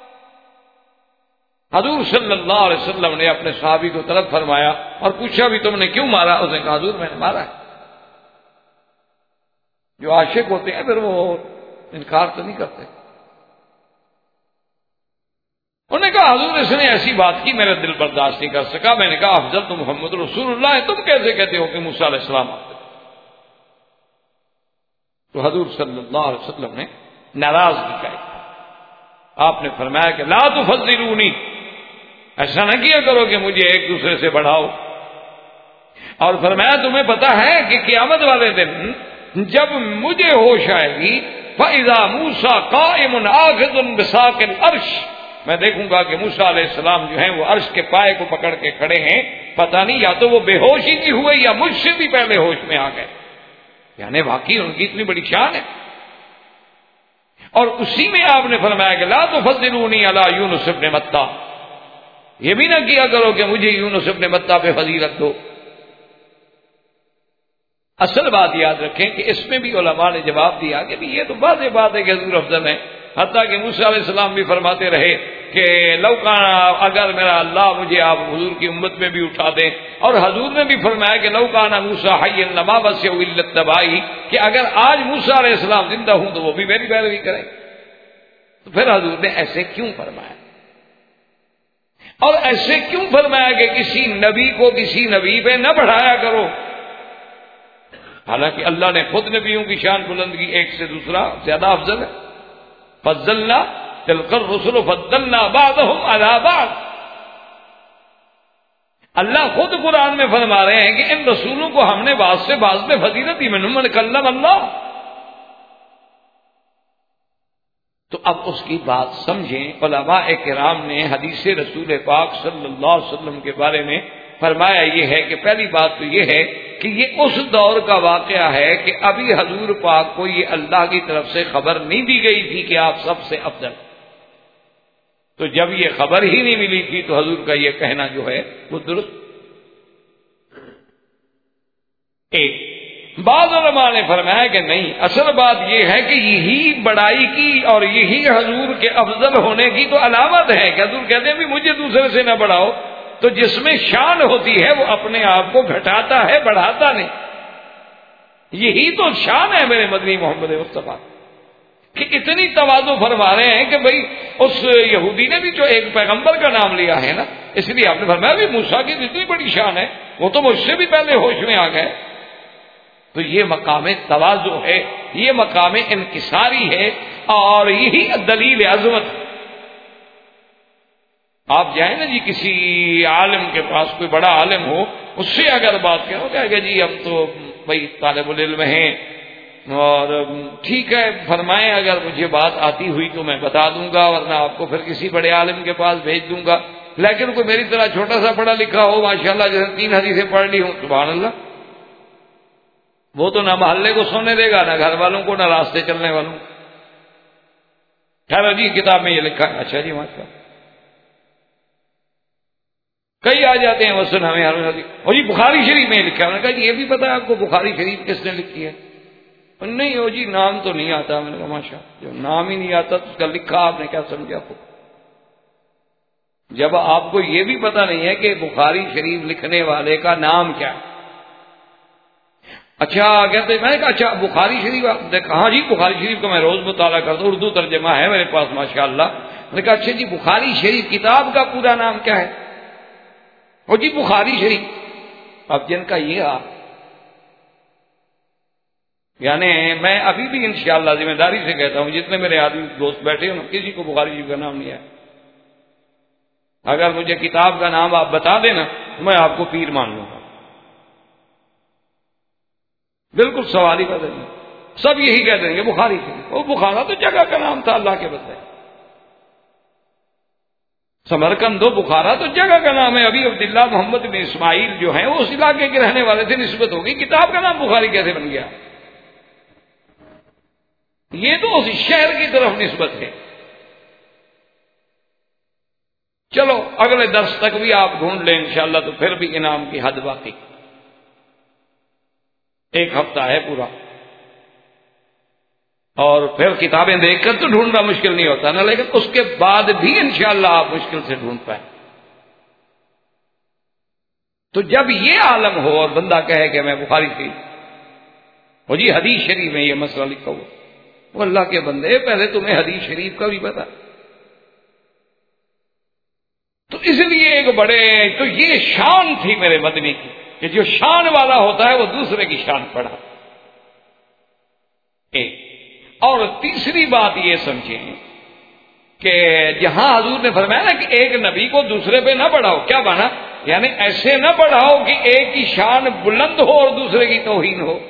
حضور صلی اللہ علیہ وسلم نے اپنے صحابی کو طلب فرمایا اور پوچھا بھی تم نے کیوں مارا؟ اس نے کہا حضور میں نے مارا ہے۔ جو عاشق ہوتے ہیں پھر وہ انکار تو نہیں کرتے۔ انہوں نے کہا حضور اس نے ایسی بات کی میرا دل برداشت نہیں کر سکا۔ میں نے کہا افضل تو محمد رسول اللہ ہے، تم کیسے کہتے ہو کہ موسیٰ علیہ السلام آتے؟ تو حضور صلی اللہ علیہ وسلم نے ناراضگی کا آپ نے فرمایا کہ لا تفضلونی، ایسا نہ کیا کرو کہ مجھے ایک دوسرے سے بڑھاؤ۔ اور فرمایا تمہیں پتا ہے کہ قیامت والے دن جب مجھے ہوش آئے گی فَإِذَا مُوسَىٰ قَائِمٌ آخِذٌ بِسَاقِ الْعَرْشِ، میں دیکھوں گا کہ موسیٰ علیہ السلام جو ہیں وہ عرش کے پائے کو پکڑ کے کھڑے ہیں، پتہ نہیں یا تو وہ بے ہوش ہی کی ہوئے یا مجھ سے بھی پہلے ہوش میں آ گئے، یعنی واقعی ان کی اتنی بڑی شان ہے۔ اور اسی میں آپ نے فرمایا کہ لا تفضلونی علی یونس ابن متیٰ، یہ بھی نہ کیا کرو کہ مجھے یونس ابن متیٰ پہ فضیلت دو۔ اصل بات یاد رکھیں کہ اس میں بھی علماء نے جواب دیا کہ یہ تو واضح بات ہے کہ حضور افضل ہے، حتیٰ کہ موسیٰ علیہ السلام بھی فرماتے رہے کہ لو کان، اگر میرا اللہ مجھے آپ حضور کی امت میں بھی اٹھا دیں، اور حضور نے بھی فرمایا کہ لو کان موسیٰ حیا لما وسعہ الا اتباعی، کہ اگر آج موسیٰ علیہ السلام زندہ ہوں تو وہ بھی میری پیروی کریں۔ تو پھر حضور نے ایسے کیوں فرمایا؟ اور ایسے کیوں فرمایا کہ کسی نبی کو کسی نبی پہ نہ بڑھایا کرو؟ حالانکہ اللہ نے خود نبیوں کی شان بلند کی، ایک سے دوسرا زیادہ افضل ہے۔ فضلنا تلک الرسل فضلنا بعضهم علی بعض، اللہ خود قرآن میں فرما رہے ہیں کہ ان رسولوں کو ہم نے بعض سے بعض میں فضیلت دی، منہم من کلم اللہ۔ تو اب اس کی بات سمجھیں۔ علماء کرام نے حدیث رسول پاک صلی اللہ علیہ وسلم کے بارے میں فرمایا یہ ہے کہ پہلی بات تو یہ ہے کہ یہ اس دور کا واقعہ ہے کہ ابھی حضور پاک کو یہ اللہ کی طرف سے خبر نہیں دی گئی تھی کہ آپ سب سے افضل، تو جب یہ خبر ہی نہیں ملی تھی تو حضور کا یہ کہنا جو ہے وہ درست۔ ایک بعض علماء نے فرمایا کہ نہیں، اصل بات یہ ہے کہ یہی بڑائی کی اور یہی حضور کے افضل ہونے کی تو علامت ہے کہ حضور کہتے ہیں بھی مجھے دوسرے سے نہ بڑھاؤ، تو جس میں شان ہوتی ہے وہ اپنے آپ کو گھٹاتا ہے، بڑھاتا نہیں۔ یہی تو شان ہے میرے مدنی محمد مصطفیٰ کہ اتنی تواضع فرما رہے ہیں کہ بھئی اس یہودی نے بھی جو ایک پیغمبر کا نام لیا ہے نا، اس لیے آپ نے فرمایا بھی موسیٰ کی اتنی بڑی شان ہے، وہ تو مجھ سے بھی پہلے ہوش میں آ گئے۔ تو یہ مقام تواضع ہے، یہ مقام انکساری ہے، اور یہی دلیل عظمت ہے۔ آپ جائیں نا جی کسی عالم کے پاس، کوئی بڑا عالم ہو، اس سے اگر بات کرو کہے گا جی ہم تو بھائی طالب العلم ہیں، اور ٹھیک ہے فرمائیں اگر مجھے بات آتی ہوئی تو میں بتا دوں گا، ورنہ آپ کو پھر کسی بڑے عالم کے پاس بھیج دوں گا۔ لیکن کوئی میری طرح چھوٹا سا پڑھا لکھا ہو ماشاءاللہ، جیسے تین حدیثیں پڑھ لی ہوں، سبحان اللہ، وہ تو نہ محلے کو سونے دے گا، نہ گھر والوں کو، نہ راستے چلنے والوں کو۔ خیر جی کتاب میں یہ لکھا ہے، اچھا جی ماشاء اللہ۔ کئی آ جاتے ہیں وسن ہمیں اور جی بخاری شریف میں لکھا ہے، میں نے کہا جی یہ بھی پتا ہے آپ کو بخاری شریف کس نے لکھی ہے؟ نہیں ہو جی نام تو نہیں آتا۔ میں نے کہا ماشاء، جو نام ہی نہیں آتا تو اس کا لکھا آپ نے کیا سمجھا؟ جب آپ کو یہ بھی پتا نہیں ہے کہ بخاری شریف لکھنے والے کا نام کیا ہے۔ اچھا کہتے میں نے کہا اچھا بخاری شریف آپ نے کہا ہاں جی بخاری شریف کا میں روز مطالعہ کرتا ہوں، اردو ترجمہ ہے میرے پاس ماشاءاللہ۔ میں نے کہا اچھا جی بخاری شریف کتاب کا پورا نام کیا ہے؟ اور جی بخاری شریف۔ اب جن کا یہ آپ یعنی میں ابھی بھی انشاءاللہ ذمہ داری سے کہتا ہوں، جتنے میرے آدمی دوست بیٹھے ہیں کسی کو بخاری شریف کا نام نہیں ہے. اگر مجھے کتاب کا نام آپ بتا دینا میں آپ کو پیر مان لوں گا. بالکل سوال ہی بدل نہیں. سب یہی کہہ دیں گے بخاری شریف. وہ بخارا تو جگہ کا نام تھا اللہ کے بدلے. سمرقند و بخارا تو جگہ کا نام ہے. ابھی عبداللہ محمد بن اسماعیل جو ہیں وہ اس علاقے کے رہنے والے تھے، نسبت ہوگی. کتاب کا نام بخاری کیسے بن گیا؟ یہ تو اس شہر کی طرف نسبت ہے. چلو اگلے درس تک بھی آپ ڈھونڈ لیں انشاءاللہ تو پھر بھی انعام کی حد باقی. ایک ہفتہ ہے پورا، اور پھر کتابیں دیکھ کر تو ڈھونڈنا مشکل نہیں ہوتا نا، لیکن اس کے بعد بھی انشاءاللہ آپ مشکل سے ڈھونڈ پائیں. تو جب یہ عالم ہو اور بندہ کہے کہ میں بخاری شریف، وہ جی حدیث شریف میں یہ مسئلہ لکھا ہوا، وہ اللہ کے بندے پہلے تمہیں حدیث شریف کا بھی پتا. تو اس لیے ایک بڑے تو یہ شان تھی میرے مدنی کی کہ جو شان والا ہوتا ہے وہ دوسرے کی شان پڑھا. ایک اور تیسری بات یہ سمجھیں کہ جہاں حضور نے فرمایا نا کہ ایک نبی کو دوسرے پہ نہ بڑھاؤ، کیا مانا؟ یعنی ایسے نہ بڑھاؤ کہ ایک کی شان بلند ہو اور دوسرے کی توہین ہو.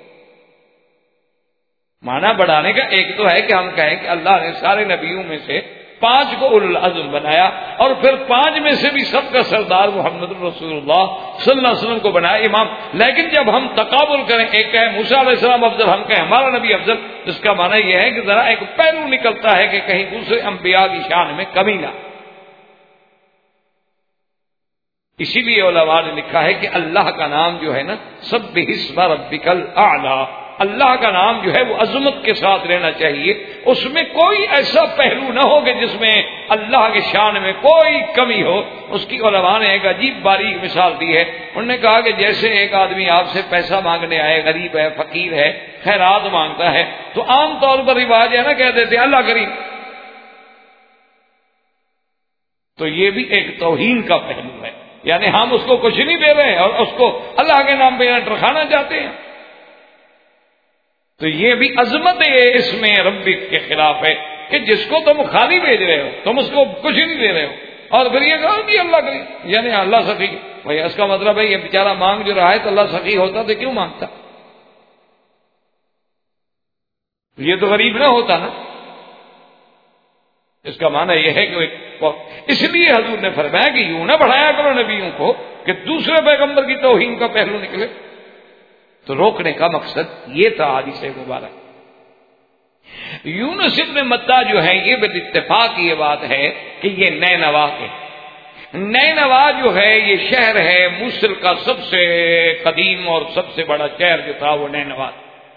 مانا بڑھانے کا ایک تو ہے کہ ہم کہیں کہ اللہ نے سارے نبیوں میں سے پانچ کو اولو العزم بنایا، اور پھر پانچ میں سے بھی سب کا سردار محمد رسول اللہ صلی اللہ علیہ وسلم کو بنایا امام. لیکن جب ہم تقابل کریں، ایک کہیں موسیٰ علیہ السلام افضل، ہم کہیں ہمارا نبی افضل، اس کا معنی یہ ہے کہ ذرا ایک پہلو نکلتا ہے کہ کہیں دوسرے انبیاء کی شان میں کمی نہ. اسی لیے علماء نے لکھا ہے کہ اللہ کا نام جو ہے نا سبح اسم ربک الاعلی، اللہ کا نام جو ہے وہ عظمت کے ساتھ لینا چاہیے. اس میں کوئی ایسا پہلو نہ ہو کہ جس میں اللہ کے شان میں کوئی کمی ہو. اس کی علماء نے ایک عجیب باریک مثال دی ہے. انہوں نے کہا کہ جیسے ایک آدمی آپ سے پیسہ مانگنے آئے، غریب ہے، فقیر ہے، خیرات مانگتا ہے، تو عام طور پر رواج ہے نا کہہ دیتے ہیں اللہ کریم. تو یہ بھی ایک توہین کا پہلو ہے، یعنی ہم اس کو کچھ نہیں دے رہے ہیں اور اس کو اللہ کے نام پہ رکھانا چاہتے ہیں. تو یہ بھی عظمت اس میں ربک کے خلاف ہے کہ جس کو تم خالی بھیج رہے ہو، تم اس کو کچھ نہیں دے رہے ہو، اور پھر یہ کہو کہ اللہ کریم، یعنی اللہ سخی. بھائی اس کا مطلب ہے یہ بیچارہ مانگ جو رہا ہے تو اللہ سخی ہوتا تو کیوں مانگتا؟ یہ تو غریب نہ ہوتا نا. اس کا معنی یہ ہے کہ اس لیے حضور نے فرمایا کہ یوں نہ بڑھایا کرو نبیوں کو کہ دوسرے پیغمبر کی توہین کا پہلو نکلے. تو روکنے کا مقصد یہ تھا حدیث مبارک. یونس ابن متہ جو ہے یہ بالاتفاق یہ بات ہے کہ یہ نینوا ہے. نینوا جو ہے یہ شہر ہے موصل کا سب سے قدیم اور سب سے بڑا شہر جو تھا وہ نینوا.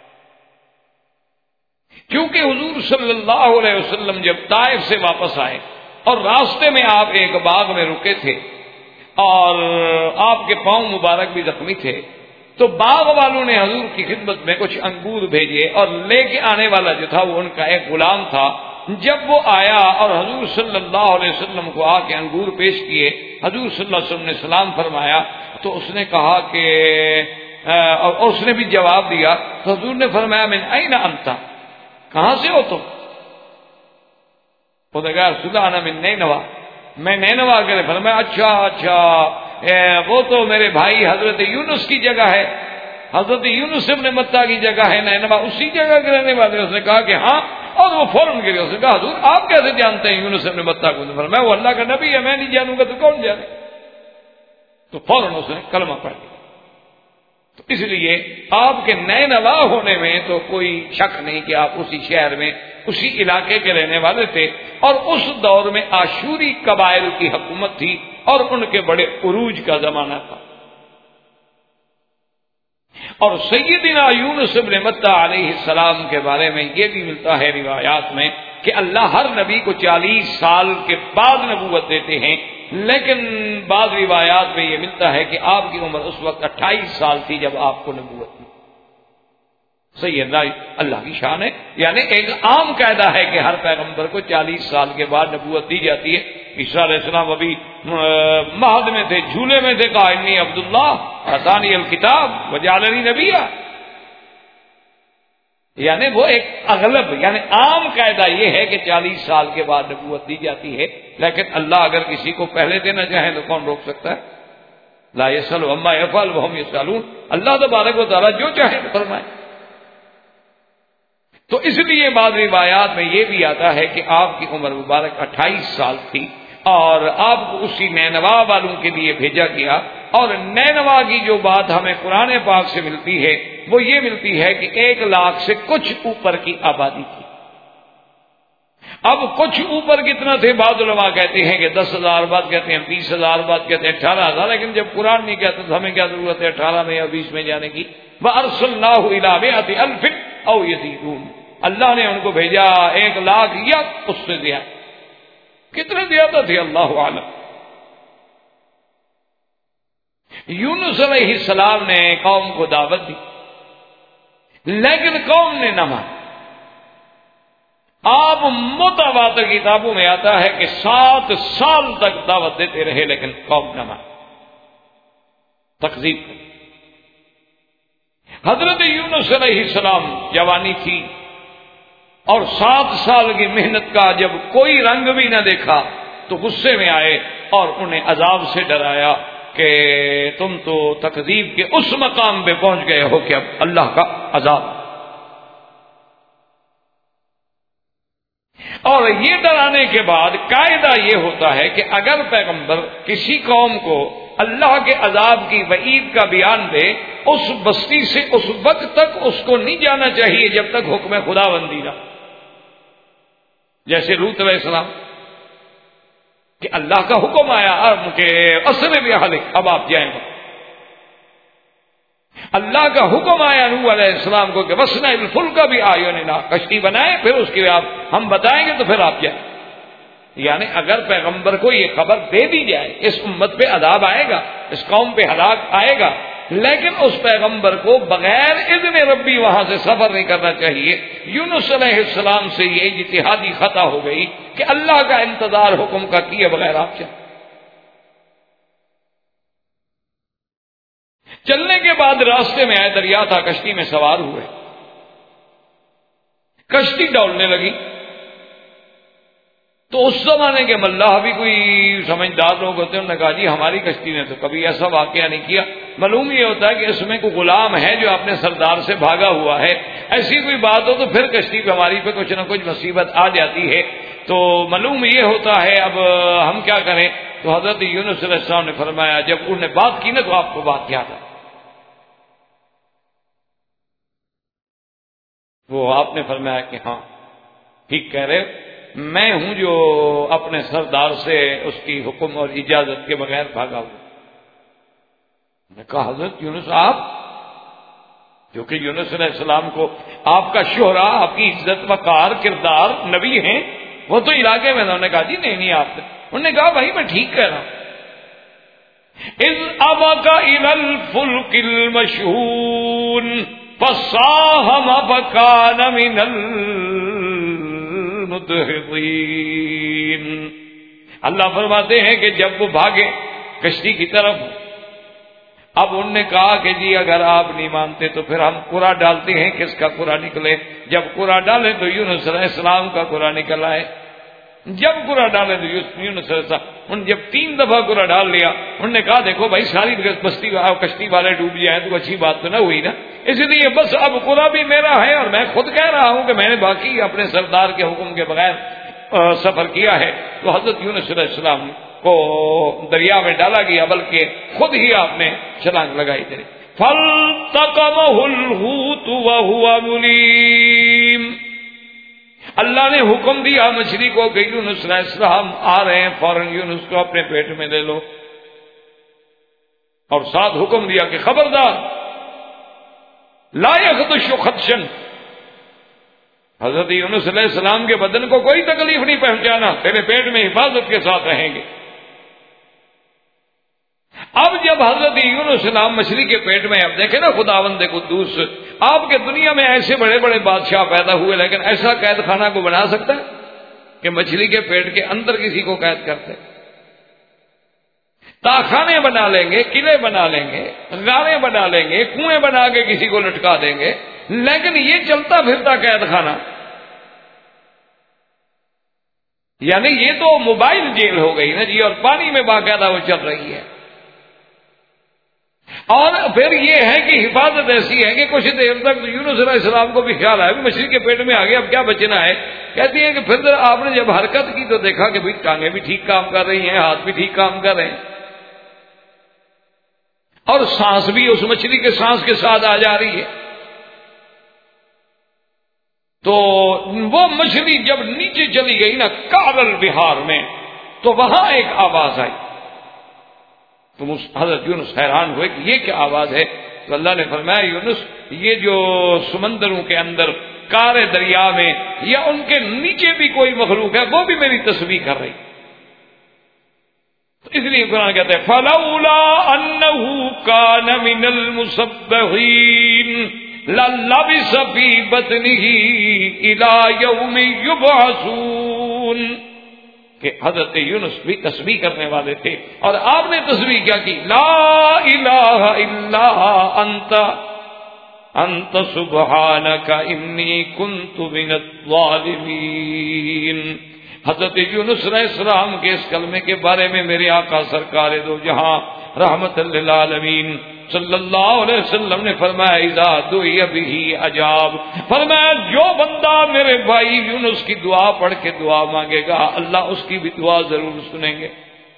کیونکہ حضور صلی اللہ علیہ وسلم جب طائف سے واپس آئے اور راستے میں آپ ایک باغ میں رکے تھے اور آپ کے پاؤں مبارک بھی زخمی تھے، تو باغ والوں نے حضور کی خدمت میں کچھ انگور بھیجے اور لے کے آنے والا جو تھا وہ ان کا ایک غلام تھا. جب وہ آیا اور حضور صلی اللہ علیہ وسلم کو آ کے انگور پیش کیے، حضور صلی اللہ علیہ وسلم نے سلام فرمایا تو اس نے کہا کہ اور اس نے بھی جواب دیا تو حضور نے فرمایا من این انت، کہاں سے ہو تم؟ وہ کہا رسول اللہ من نینوا، میں نینوا کے. فرمایا اچھا اچھا وہ تو میرے بھائی حضرت یونس کی جگہ ہے، حضرت یونس ابن متہ کی جگہ ہے نینوا، اسی جگہ کے رہنے والے. اس نے کہا کہ ہاں، اور وہ فوراً گرے. اس نے کہا حضور آپ کیسے جانتے ہیں یونس ابن متہ کو؟ فرمایا وہ اللہ کا نبی ہے، میں نہیں جانوں گا تو کون جانے. تو فوراً اس نے کلمہ پڑھ لیا. تو اس لیے آپ کے نینوا ہونے میں تو کوئی شک نہیں کہ آپ اسی شہر میں اسی علاقے کے رہنے والے تھے، اور اس دور میں آشوری قبائل کی حکومت تھی اور ان کے بڑے عروج کا زمانہ تھا. اور سیدنا یونس ابن متہ علیہ السلام کے بارے میں یہ بھی ملتا ہے روایات میں کہ اللہ ہر نبی کو چالیس سال کے بعد نبوت دیتے ہیں، لیکن بعض روایات میں یہ ملتا ہے کہ آپ کی عمر اس وقت اٹھائیس سال تھی جب آپ کو نبوت دی. سیدنا اللہ کی شان ہے. یعنی ایک عام قاعدہ ہے کہ ہر پیغمبر کو چالیس سال کے بعد نبوت دی جاتی ہے. عیسیٰ علیہ السلام ابھی مہد میں تھے، جھولے میں تھے، کہا انی عبداللہ آتانی الکتاب وجعلنی نبیا. یعنی وہ ایک اغلب یعنی عام قاعدہ یہ ہے کہ چالیس سال کے بعد نبوت دی جاتی ہے، لیکن اللہ اگر کسی کو پہلے دینا چاہے تو کون روک سکتا ہے؟ لا یسأل عما یفعل وهم یسألون، اللہ تبارک و تعالیٰ جو چاہے فرمائے۔ تو اس لیے بعض روایات میں یہ بھی آتا ہے کہ آپ کی عمر مبارک اٹھائیس سال تھی اور آپ کو اسی نینوا والوں کے لیے بھیجا گیا، اور نینوا کی جو بات ہمیں قرآن پاک سے ملتی ہے وہ یہ ملتی ہے کہ ایک لاکھ سے کچھ اوپر کی آبادی تھی۔ اب کچھ اوپر کتنا تھے؟ بعض علماء کہتے ہیں کہ دس ہزار، بعض کہتے ہیں بیس ہزار، بعض کہتے ہیں اٹھارہ ہزار، لیکن جب قرآن نہیں کہتا تو ہمیں کیا ضرورت ہے اٹھارہ میں یا بیس میں جانے کی؟ وَأَرْسَلْنَاهُ إِلَىٰ مِائَةِ أَلْفٍ أَوْ يَزِيدُونَ، اللہ نے ان کو بھیجا ایک لاکھ یا اس سے زیادہ۔ کتنے زیادہ تھے اللہ عالم۔ یونس علیہ السلام نے قوم کو دعوت دی لیکن قوم نے نہ مانا۔ آپ متواتر کتابوں میں آتا ہے کہ سات سال تک دعوت دیتے رہے لیکن قوم نہ مانا، تکذیب کر۔ حضرت یونس علیہ السلام جوانی تھی اور سات سال کی محنت کا جب کوئی رنگ بھی نہ دیکھا تو غصے میں آئے اور انہیں عذاب سے ڈرایا کہ تم تو تکذیب کے اس مقام پہ پہنچ گئے ہو کہ اب اللہ کا عذاب۔ اور یہ ڈرانے کے بعد قاعدہ یہ ہوتا ہے کہ اگر پیغمبر کسی قوم کو اللہ کے عذاب کی وعید کا بیان دے، اس بستی سے اس وقت تک اس کو نہیں جانا چاہیے جب تک حکم خدا بندی نہ، جیسے لوط علیہ السلام کہ اللہ کا حکم آیا کہ اسر بأہلک، اب آپ جائیں گے۔ اللہ کا حکم آیا نوح علیہ السلام کو کہ وَاصْنَعِ الْفُلْكَ بِأَعْيُنِنَا، کشتی بنائیں پھر اس کے آپ ہم بتائیں گے تو پھر آپ جائیں۔ یعنی اگر پیغمبر کو یہ خبر دے دی جائے اس امت پہ عذاب آئے گا، اس قوم پہ ہلاک آئے گا، لیکن اس پیغمبر کو بغیر اذن ربی وہاں سے سفر نہیں کرنا چاہیے۔ یونس علیہ السلام سے یہ اجتہادی خطا ہو گئی کہ اللہ کا انتظار حکم کا کیے بغیر آپ چلیں۔ چلنے کے بعد راستے میں آئے، دریا تھا، کشتی میں سوار ہوئے، کشتی ڈولنے لگی تو اس زمانے کے ملاح بھی کوئی سمجھدار لوگ ہوتے ہیں، انہوں نے کہا جی ہماری کشتی نے تو کبھی ایسا واقعہ نہیں کیا، معلوم یہ ہوتا ہے کہ اس میں کوئی غلام ہے جو اپنے سردار سے بھاگا ہوا ہے، ایسی کوئی بات ہو تو پھر کشتی پہ ہماری پہ کچھ نہ کچھ مصیبت آ جاتی ہے، تو معلوم یہ ہوتا ہے اب ہم کیا کریں۔ تو حضرت یونس علیہ السلام نے فرمایا، جب انہوں نے بات کی نا تو آپ کو بات کیا تھا؟ وہ آپ نے فرمایا کہ ہاں ٹھیک کہہ رہے، میں ہوں جو اپنے سردار سے اس کی حکم اور اجازت کے بغیر بھاگا ہوں۔ میں کہا حضرت یونس آپ، جو کہ یونس علیہ السلام کو آپ کا شہرا، آپ کی عزت وقار کردار نبی ہیں، وہ تو علاقے میں، انہوں نے کہا جی نہیں نہیں آپ نے، انہوں نے کہا بھائی میں ٹھیک کہہ رہا ہوں۔ اذ ابق الى الفلك المشحون فساهم فكان من المدحضين۔ اللہ فرماتے ہیں کہ جب وہ بھاگے کشتی کی طرف، اب انہوں نے کہا کہ جی اگر آپ نہیں مانتے تو پھر ہم قرا ڈالتے ہیں، کس کا قرا نکلے؟ جب قرا ڈالے تو یونس علیہ السلام کا قرا نکل آئے، جب قرا ڈالے تو یونس علیہ السلام، انہوں نے جب تین دفعہ قرا ڈال لیا، انہوں نے کہا دیکھو بھائی ساری بستی کشتی والے ڈوب جائیں تو اچھی بات تو نہ ہوئی نا، اس لیے بس اب قرا بھی میرا ہے اور میں خود کہہ رہا ہوں کہ میں نے باقی اپنے سردار کے حکم کے بغیر سفر کیا ہے۔ تو حضرت یونس علیہ السلام کو دریا میں ڈالا گیا، بلکہ خود ہی آپ نے چھلانگ لگائی تھی۔ فَالْتَقَمَهُ الْحُوتُ وَهُوَ مُلِيمٌ، اللہ نے حکم دیا مچھلی کو کہ یونس علیہ السلام آ رہے ہیں، فوراً یونس کو اپنے پیٹ میں لے لو، اور ساتھ حکم دیا کہ خبردار لا يخدش خدشا، حضرت یونس علیہ السلام کے بدن کو کوئی تکلیف نہیں پہنچانا، تیرے پیٹ میں حفاظت کے ساتھ رہیں گے۔ اب جب حضرت یونس علیہ السلام مچھلی کے پیٹ میں، اب دیکھیں نا خداوند قدوس، آپ کے دنیا میں ایسے بڑے بڑے بادشاہ پیدا ہوئے لیکن ایسا قید خانہ کو بنا سکتا ہے کہ مچھلی کے پیٹ کے اندر کسی کو قید کرتے؟ تاخانے بنا لیں گے، قلعے بنا لیں گے، غاریں بنا لیں گے، کنویں بنا کے کسی کو لٹکا دیں گے، لیکن یہ چلتا پھرتا قید خانہ، یعنی یہ تو موبائل جیل ہو گئی نا جی، اور پانی میں باقاعدہ وہ چل رہی ہے۔ اور پھر یہ ہے کہ حفاظت ایسی ہے کہ کچھ دیر تک یونس علیہ السلام کو بھی خیال آیا کہ مچھلی کے پیٹ میں آ گیا، اب کیا بچنا ہے۔ کہتی ہیں کہ پھر آپ نے جب حرکت کی تو دیکھا کہ بھئی ٹانگیں بھی ٹھیک کام کر رہی ہیں، ہاتھ بھی ٹھیک کام کر رہے ہیں، اور سانس بھی اس مچھلی کے سانس کے ساتھ آ جا رہی ہے۔ تو وہ مچھلی جب نیچے چلی گئی نا کارل بہار میں، تو وہاں ایک آواز آئی، تو حضرت یونس حیران ہوئے کہ یہ کیا آواز ہے؟ تو اللہ نے فرمایا یونس یہ جو سمندروں کے اندر کارے دریا میں یا ان کے نیچے بھی کوئی مخلوق ہے وہ بھی میری تسبیح کر رہی۔ تو اس لیے قرآن کہتے ہیں فلولا انہ کان من المسبحین للبث فی بطنہ الی یوم یبعثون، کہ حضرت یونس بھی تسبیح کرنے والے تھے، اور آپ نے تسبیح کیا کی؟ لا الہ الا انت انت سبحانک انی کنت من الظالمین۔ حضرت یونس علیہ السلام کے اس کلمے کے بارے میں میرے آقا سرکار دو جہاں رحمت للعالمین صلی اللہ علیہ وسلم نے فرمایا اذا دعی بہ اجاب، فرمایا جو بندہ میرے بھائی یونس کی دعا پڑھ کے دعا مانگے گا اللہ اس کی بھی دعا ضرور سنیں گے۔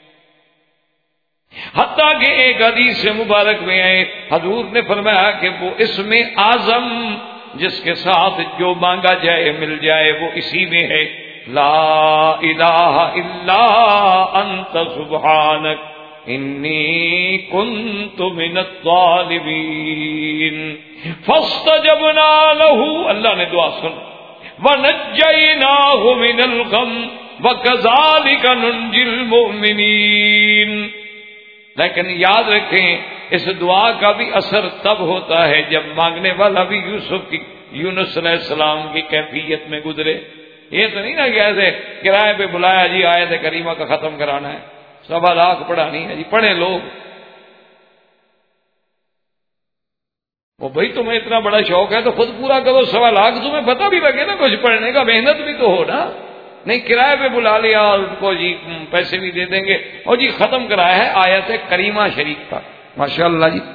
حتیٰ کہ ایک حدیث مبارک میں آئے حضور نے فرمایا کہ وہ اسم اعظم جس کے ساتھ جو مانگا جائے مل جائے وہ اسی میں ہے، لا الہ الا انت سبحانک انی کنت من الظالمین فاستجبنا لہ، اللہ نے دعا سن، ونجیناہ من الغم وکذالک ننجی المؤمنین۔ لیکن یاد رکھیں اس دعا کا بھی اثر تب ہوتا ہے جب مانگنے والا بھی یوسف کی یونس علیہ السلام کی کیفیت میں گزرے۔ یہ تو نہیں نا کہ ایسے کرائے پہ بلایا جی آیت کریمہ کا ختم کرانا ہے، سوا لاکھ پڑھا نہیں ہے جی، پڑھے لوگ۔ وہ بھائی تمہیں اتنا بڑا شوق ہے تو خود پورا کرو، سوا لاکھ تمہیں پتہ بھی لگے نا کچھ پڑھنے کا، محنت بھی تو ہو نا، نہیں کرائے پہ بلا لیا اور ان کو جی پیسے بھی دے دیں گے اور جی ختم کرایا ہے آیت کریمہ شریف کا، ماشاء اللہ جی۔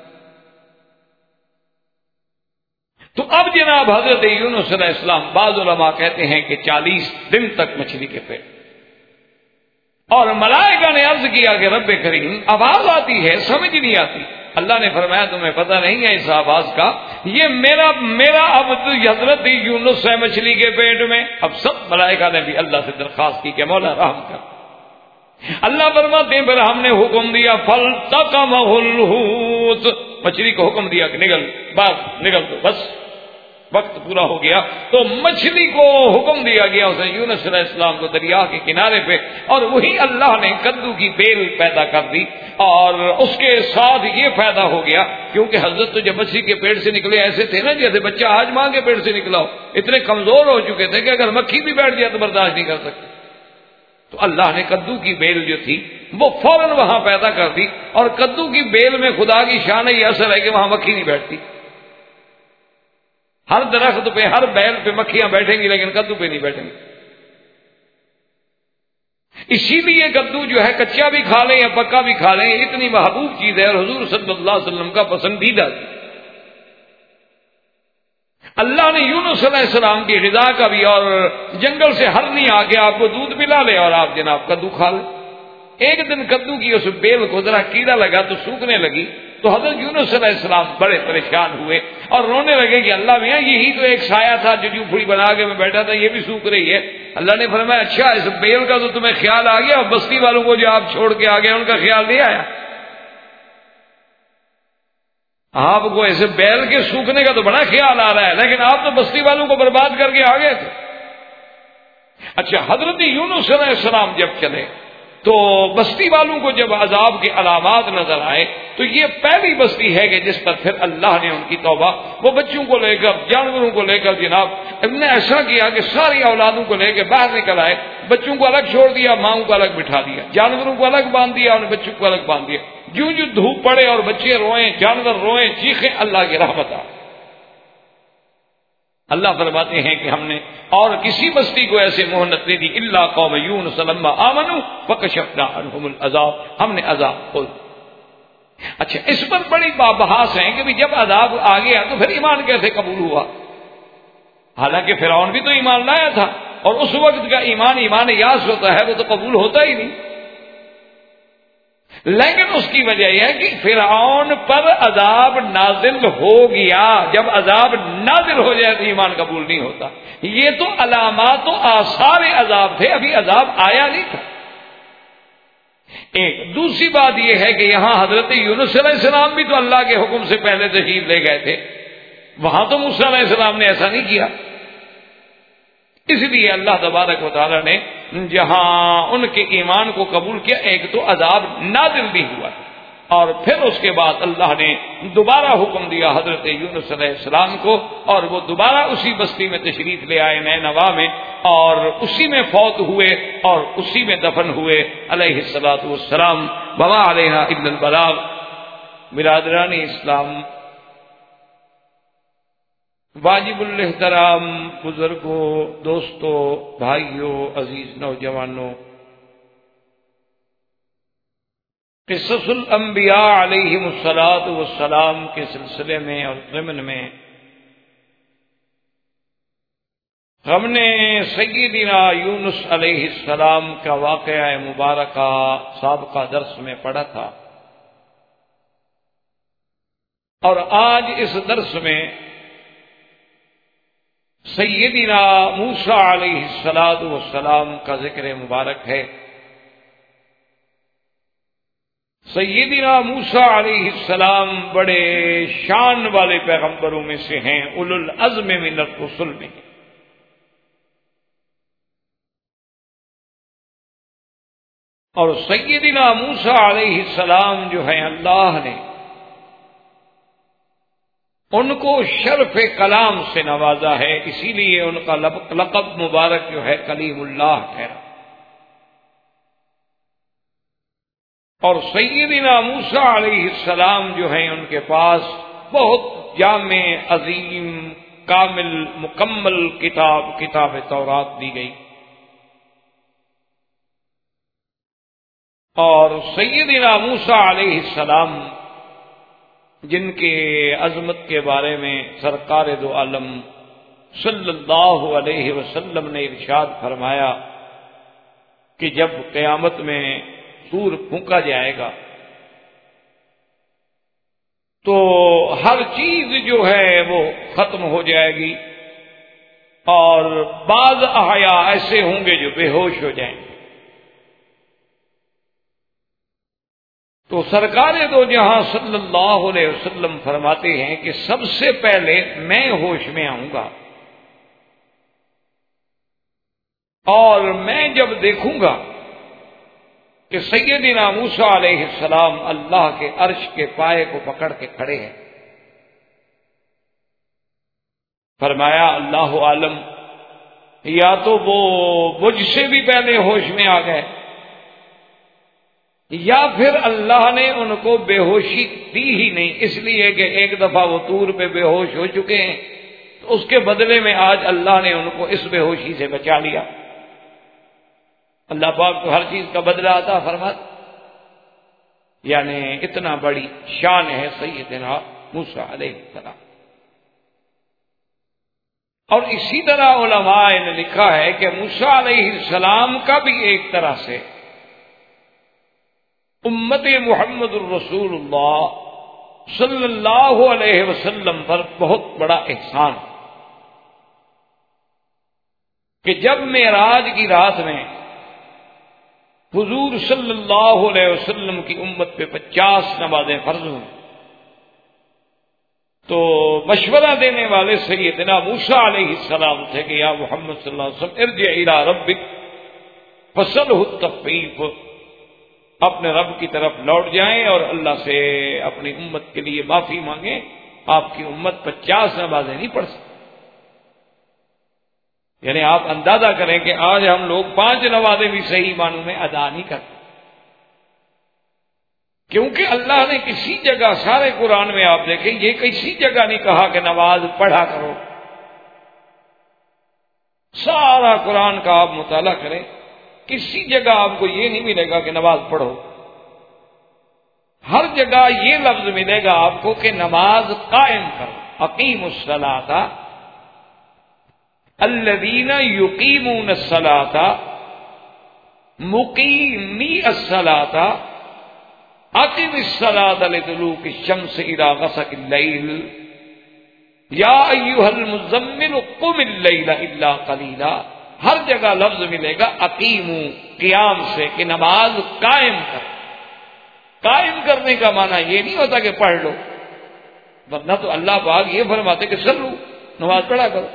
تو اب جناب حضرت یونس علیہ السلام بعض علماء کہتے ہیں کہ چالیس دن تک مچھلی کے پیٹ، اور ملائکہ نے عرض کیا کہ رب کریم آواز آتی ہے سمجھ نہیں آتی۔ اللہ نے فرمایا تمہیں پتہ نہیں ہے اس آواز کا، یہ میرا میرا عبد حضرت یونس ہے مچھلی کے پیٹ میں۔ اب سب ملائکہ نے بھی اللہ سے درخواست کی کہ مولا رحم کر۔ اللہ فرماتے ہیں پھر ہم نے حکم دیا فَالْتَقَمَهُ الْحُوتُ، مچھلی کو حکم دیا کہ نگل، بس نگل دو، بس وقت پورا ہو گیا۔ تو مچھلی کو حکم دیا گیا اسے یونس علیہ السلام کو دریا کے کنارے پہ، اور وہی اللہ نے کدو کی بیل پیدا کر دی، اور اس کے ساتھ یہ فائدہ ہو گیا کیونکہ حضرت تو جب مچھلی کے پیٹ سے نکلے ایسے تھے نا جیسے بچہ آج ماں کے پیٹ سے نکلا ہو، اتنے کمزور ہو چکے تھے کہ اگر مکھی بھی بیٹھ جائے تو برداشت نہیں کر سکتے۔ تو اللہ نے کدو کی بیل جو تھی وہ فوراً وہاں پیدا کر دی، اور کدو کی بیل میں خدا کی شان یہ اثر ہے کہ وہاں مکھی نہیں بیٹھتی۔ ہر درخت پہ ہر بیل پہ مکھیاں بیٹھیں گی لیکن کدو پہ نہیں بیٹھیں گی۔ اسی لیے کدو جو ہے کچا بھی کھا لیں یا پکا بھی کھا لیں اتنی محبوب چیز ہے، اور حضور صلی اللہ علیہ وسلم کا پسندیدہ۔ اللہ نے یونس علیہ السلام کی غذا کا بھی، اور جنگل سے ہرنی آ کے آپ کو دودھ پلا لے اور آپ جناب کدو کھا لیں۔ ایک دن کدو کی اس بیل کو ذرا کیڑا لگا تو سوکھنے لگی، تو حضرت یونس علیہ السلام بڑے پریشان ہوئے اور رونے لگے کہ اللہ میاں یہی تو ایک سایہ تھا جو جھوپڑی بنا کے میں بیٹھا تھا، یہ بھی سوکھ رہی ہے۔ اللہ نے فرمایا اچھا اس بیل کا تو تمہیں خیال آ گیا، اور بستی والوں کو جو آپ چھوڑ کے آ گئے ان کا خیال نہیں آیا؟ آپ کو ایسے بیل کے سوکھنے کا تو بڑا خیال آ رہا ہے، لیکن آپ تو بستی والوں کو برباد کر کے آ گئے تھے۔ اچھا حضرت یونس علیہ السلام جب چلے تو بستی والوں کو جب عذاب کے علامات نظر آئے تو یہ پہلی بستی ہے کہ جس پر پھر اللہ نے ان کی توبہ، وہ بچوں کو لے کر جانوروں کو لے کر جناب نے ایسا کیا کہ ساری اولادوں کو لے کے باہر نکل آئے، بچوں کو الگ چھوڑ دیا، ماؤں کو الگ بٹھا دیا، جانوروں کو الگ باندھ دیا اور بچوں کو الگ باندھ دیا۔ جو جو دھوپ پڑے اور بچے روئیں، جانور روئیں، چیخیں، اللہ کی رحمت آ۔ اللہ فرماتے ہیں کہ ہم نے اور کسی بستی کو ایسے مہلت نہیں دی الا قوم یونس لما آمنوا فکشفنا عنہم العذاب، ہم نے عذاب کھول دیا۔ اچھا، اس پر بڑی بحث ہے کہ بھی جب عذاب آ گیا تو پھر ایمان کیسے قبول ہوا؟ حالانکہ فرعون بھی تو ایمان لایا تھا، اور اس وقت کا ایمان ایمان یاس ہوتا ہے، وہ تو قبول ہوتا ہی نہیں۔ لیکن اس کی وجہ یہ ہے کہ فرعون پر عذاب نازل ہو گیا، جب عذاب نازل ہو جائے تو ایمان قبول نہیں ہوتا۔ یہ تو علامات و آثار عذاب تھے، ابھی عذاب آیا نہیں تھا۔ ایک دوسری بات یہ ہے کہ یہاں حضرت یونس علیہ السلام بھی تو اللہ کے حکم سے پہلے تشریف لے گئے تھے، وہاں تو موسیٰ علیہ السلام نے ایسا نہیں کیا۔ اس لیے اللہ تبارک و تعالی نے جہاں ان کے ایمان کو قبول کیا، ایک تو عذاب نازل بھی ہوا، اور پھر اس کے بعد اللہ نے دوبارہ حکم دیا حضرت یونس علیہ السلام کو، اور وہ دوبارہ اسی بستی میں تشریف لے آئے نینوا میں، اور اسی میں فوت ہوئے اور اسی میں دفن ہوئے علیہ الصلاۃ والسلام۔ وما علینا الا البلاغ۔ برادران اسلام، واجب الاحترام بزرگوں، دوستوں، بھائیوں، عزیز نوجوانوں، قصص الانبیاء علیہم الصلاۃ والسلام کے سلسلے میں اور ضمن میں ہم نے سیدنا یونس علیہ السلام کا واقعہ مبارکہ سابقہ درس میں پڑھا تھا، اور آج اس درس میں سیدنا موسیٰ علیہ الصلاۃ والسلام کا ذکر مبارک ہے۔ سیدنا موسیٰ علیہ السلام بڑے شان والے پیغمبروں میں سے ہیں، اولو العزم من الرسل میں، اور سیدنا موسیٰ علیہ السلام جو ہیں اللہ نے ان کو شرف کلام سے نوازا ہے، اسی لیے ان کا لقب مبارک جو ہے کلیم اللہ ٹھہرا۔ اور سیدنا موسیٰ علیہ السلام جو ہیں ان کے پاس بہت جامع، عظیم، کامل، مکمل کتاب کتاب تورات دی گئی، اور سیدنا موسیٰ علیہ السلام جن کے عظمت کے بارے میں سرکار دو عالم صلی اللہ علیہ وسلم نے ارشاد فرمایا کہ جب قیامت میں سور پھونکا جائے گا تو ہر چیز جو ہے وہ ختم ہو جائے گی، اور بعض احیاء ایسے ہوں گے جو بے ہوش ہو جائیں گے۔ تو سرکار دو جہاں صلی اللہ علیہ وسلم فرماتے ہیں کہ سب سے پہلے میں ہوش میں آؤں گا، اور میں جب دیکھوں گا کہ سیدنا موسیٰ علیہ السلام اللہ کے عرش کے پائے کو پکڑ کے کھڑے ہیں، فرمایا اللہ عالم، یا تو وہ مجھ سے بھی پہلے ہوش میں آ گئے، یا پھر اللہ نے ان کو بے ہوشی دی ہی نہیں، اس لیے کہ ایک دفعہ وہ طور پہ بے ہوش ہو چکے ہیں، تو اس کے بدلے میں آج اللہ نے ان کو اس بے ہوشی سے بچا لیا۔ اللہ پاک تو ہر چیز کا بدلہ عطا فرماتا، یعنی اتنا بڑی شان ہے سیدنا موسیٰ علیہ السلام۔ اور اسی طرح علماء نے لکھا ہے کہ موسیٰ علیہ السلام کا بھی ایک طرح سے امت محمد الرسول اللہ صلی اللہ علیہ وسلم پر بہت بڑا احسان کہ جب معراج کی رات میں حضور صلی اللہ علیہ وسلم کی امت پہ پچاس نمازیں فرض ہوئیں تو مشورہ دینے والے سیدنا موسیٰ علیہ السلام تھے کہ یا محمد صلی اللہ علیہ وسلم ارجع الی ربک فسلہ التخفیف، اپنے رب کی طرف لوٹ جائیں اور اللہ سے اپنی امت کے لیے معافی مانگیں، آپ کی امت پچاس نمازیں نہیں پڑھ سکتی۔ یعنی آپ اندازہ کریں کہ آج ہم لوگ پانچ نمازیں بھی صحیح معنوں میں ادا نہیں کرتے، کیونکہ اللہ نے کسی جگہ سارے قرآن میں آپ دیکھیں یہ کسی جگہ نہیں کہا کہ نماز پڑھا کرو، سارا قرآن کا آپ مطالعہ کریں، کسی جگہ آپ کو یہ نہیں ملے گا کہ نماز پڑھو، ہر جگہ یہ لفظ ملے گا آپ کو کہ نماز قائم کرو، اقیم الصلاۃ، الذین یقیمون الصلاۃ، مقیمی الصلاۃ، اقم الصلاۃ لدلوک الشمس الی غسق اللیل، یا ایھا المزمل قم اللیل الا قلیلا۔ ہر جگہ لفظ ملے گا اقیمو، قیام سے، کہ نماز قائم کرو۔ قائم کرنے کا معنی یہ نہیں ہوتا کہ پڑھ لو، ورنہ تو اللہ پاک یہ فرماتے کہ سلو، نماز پڑھا کرو۔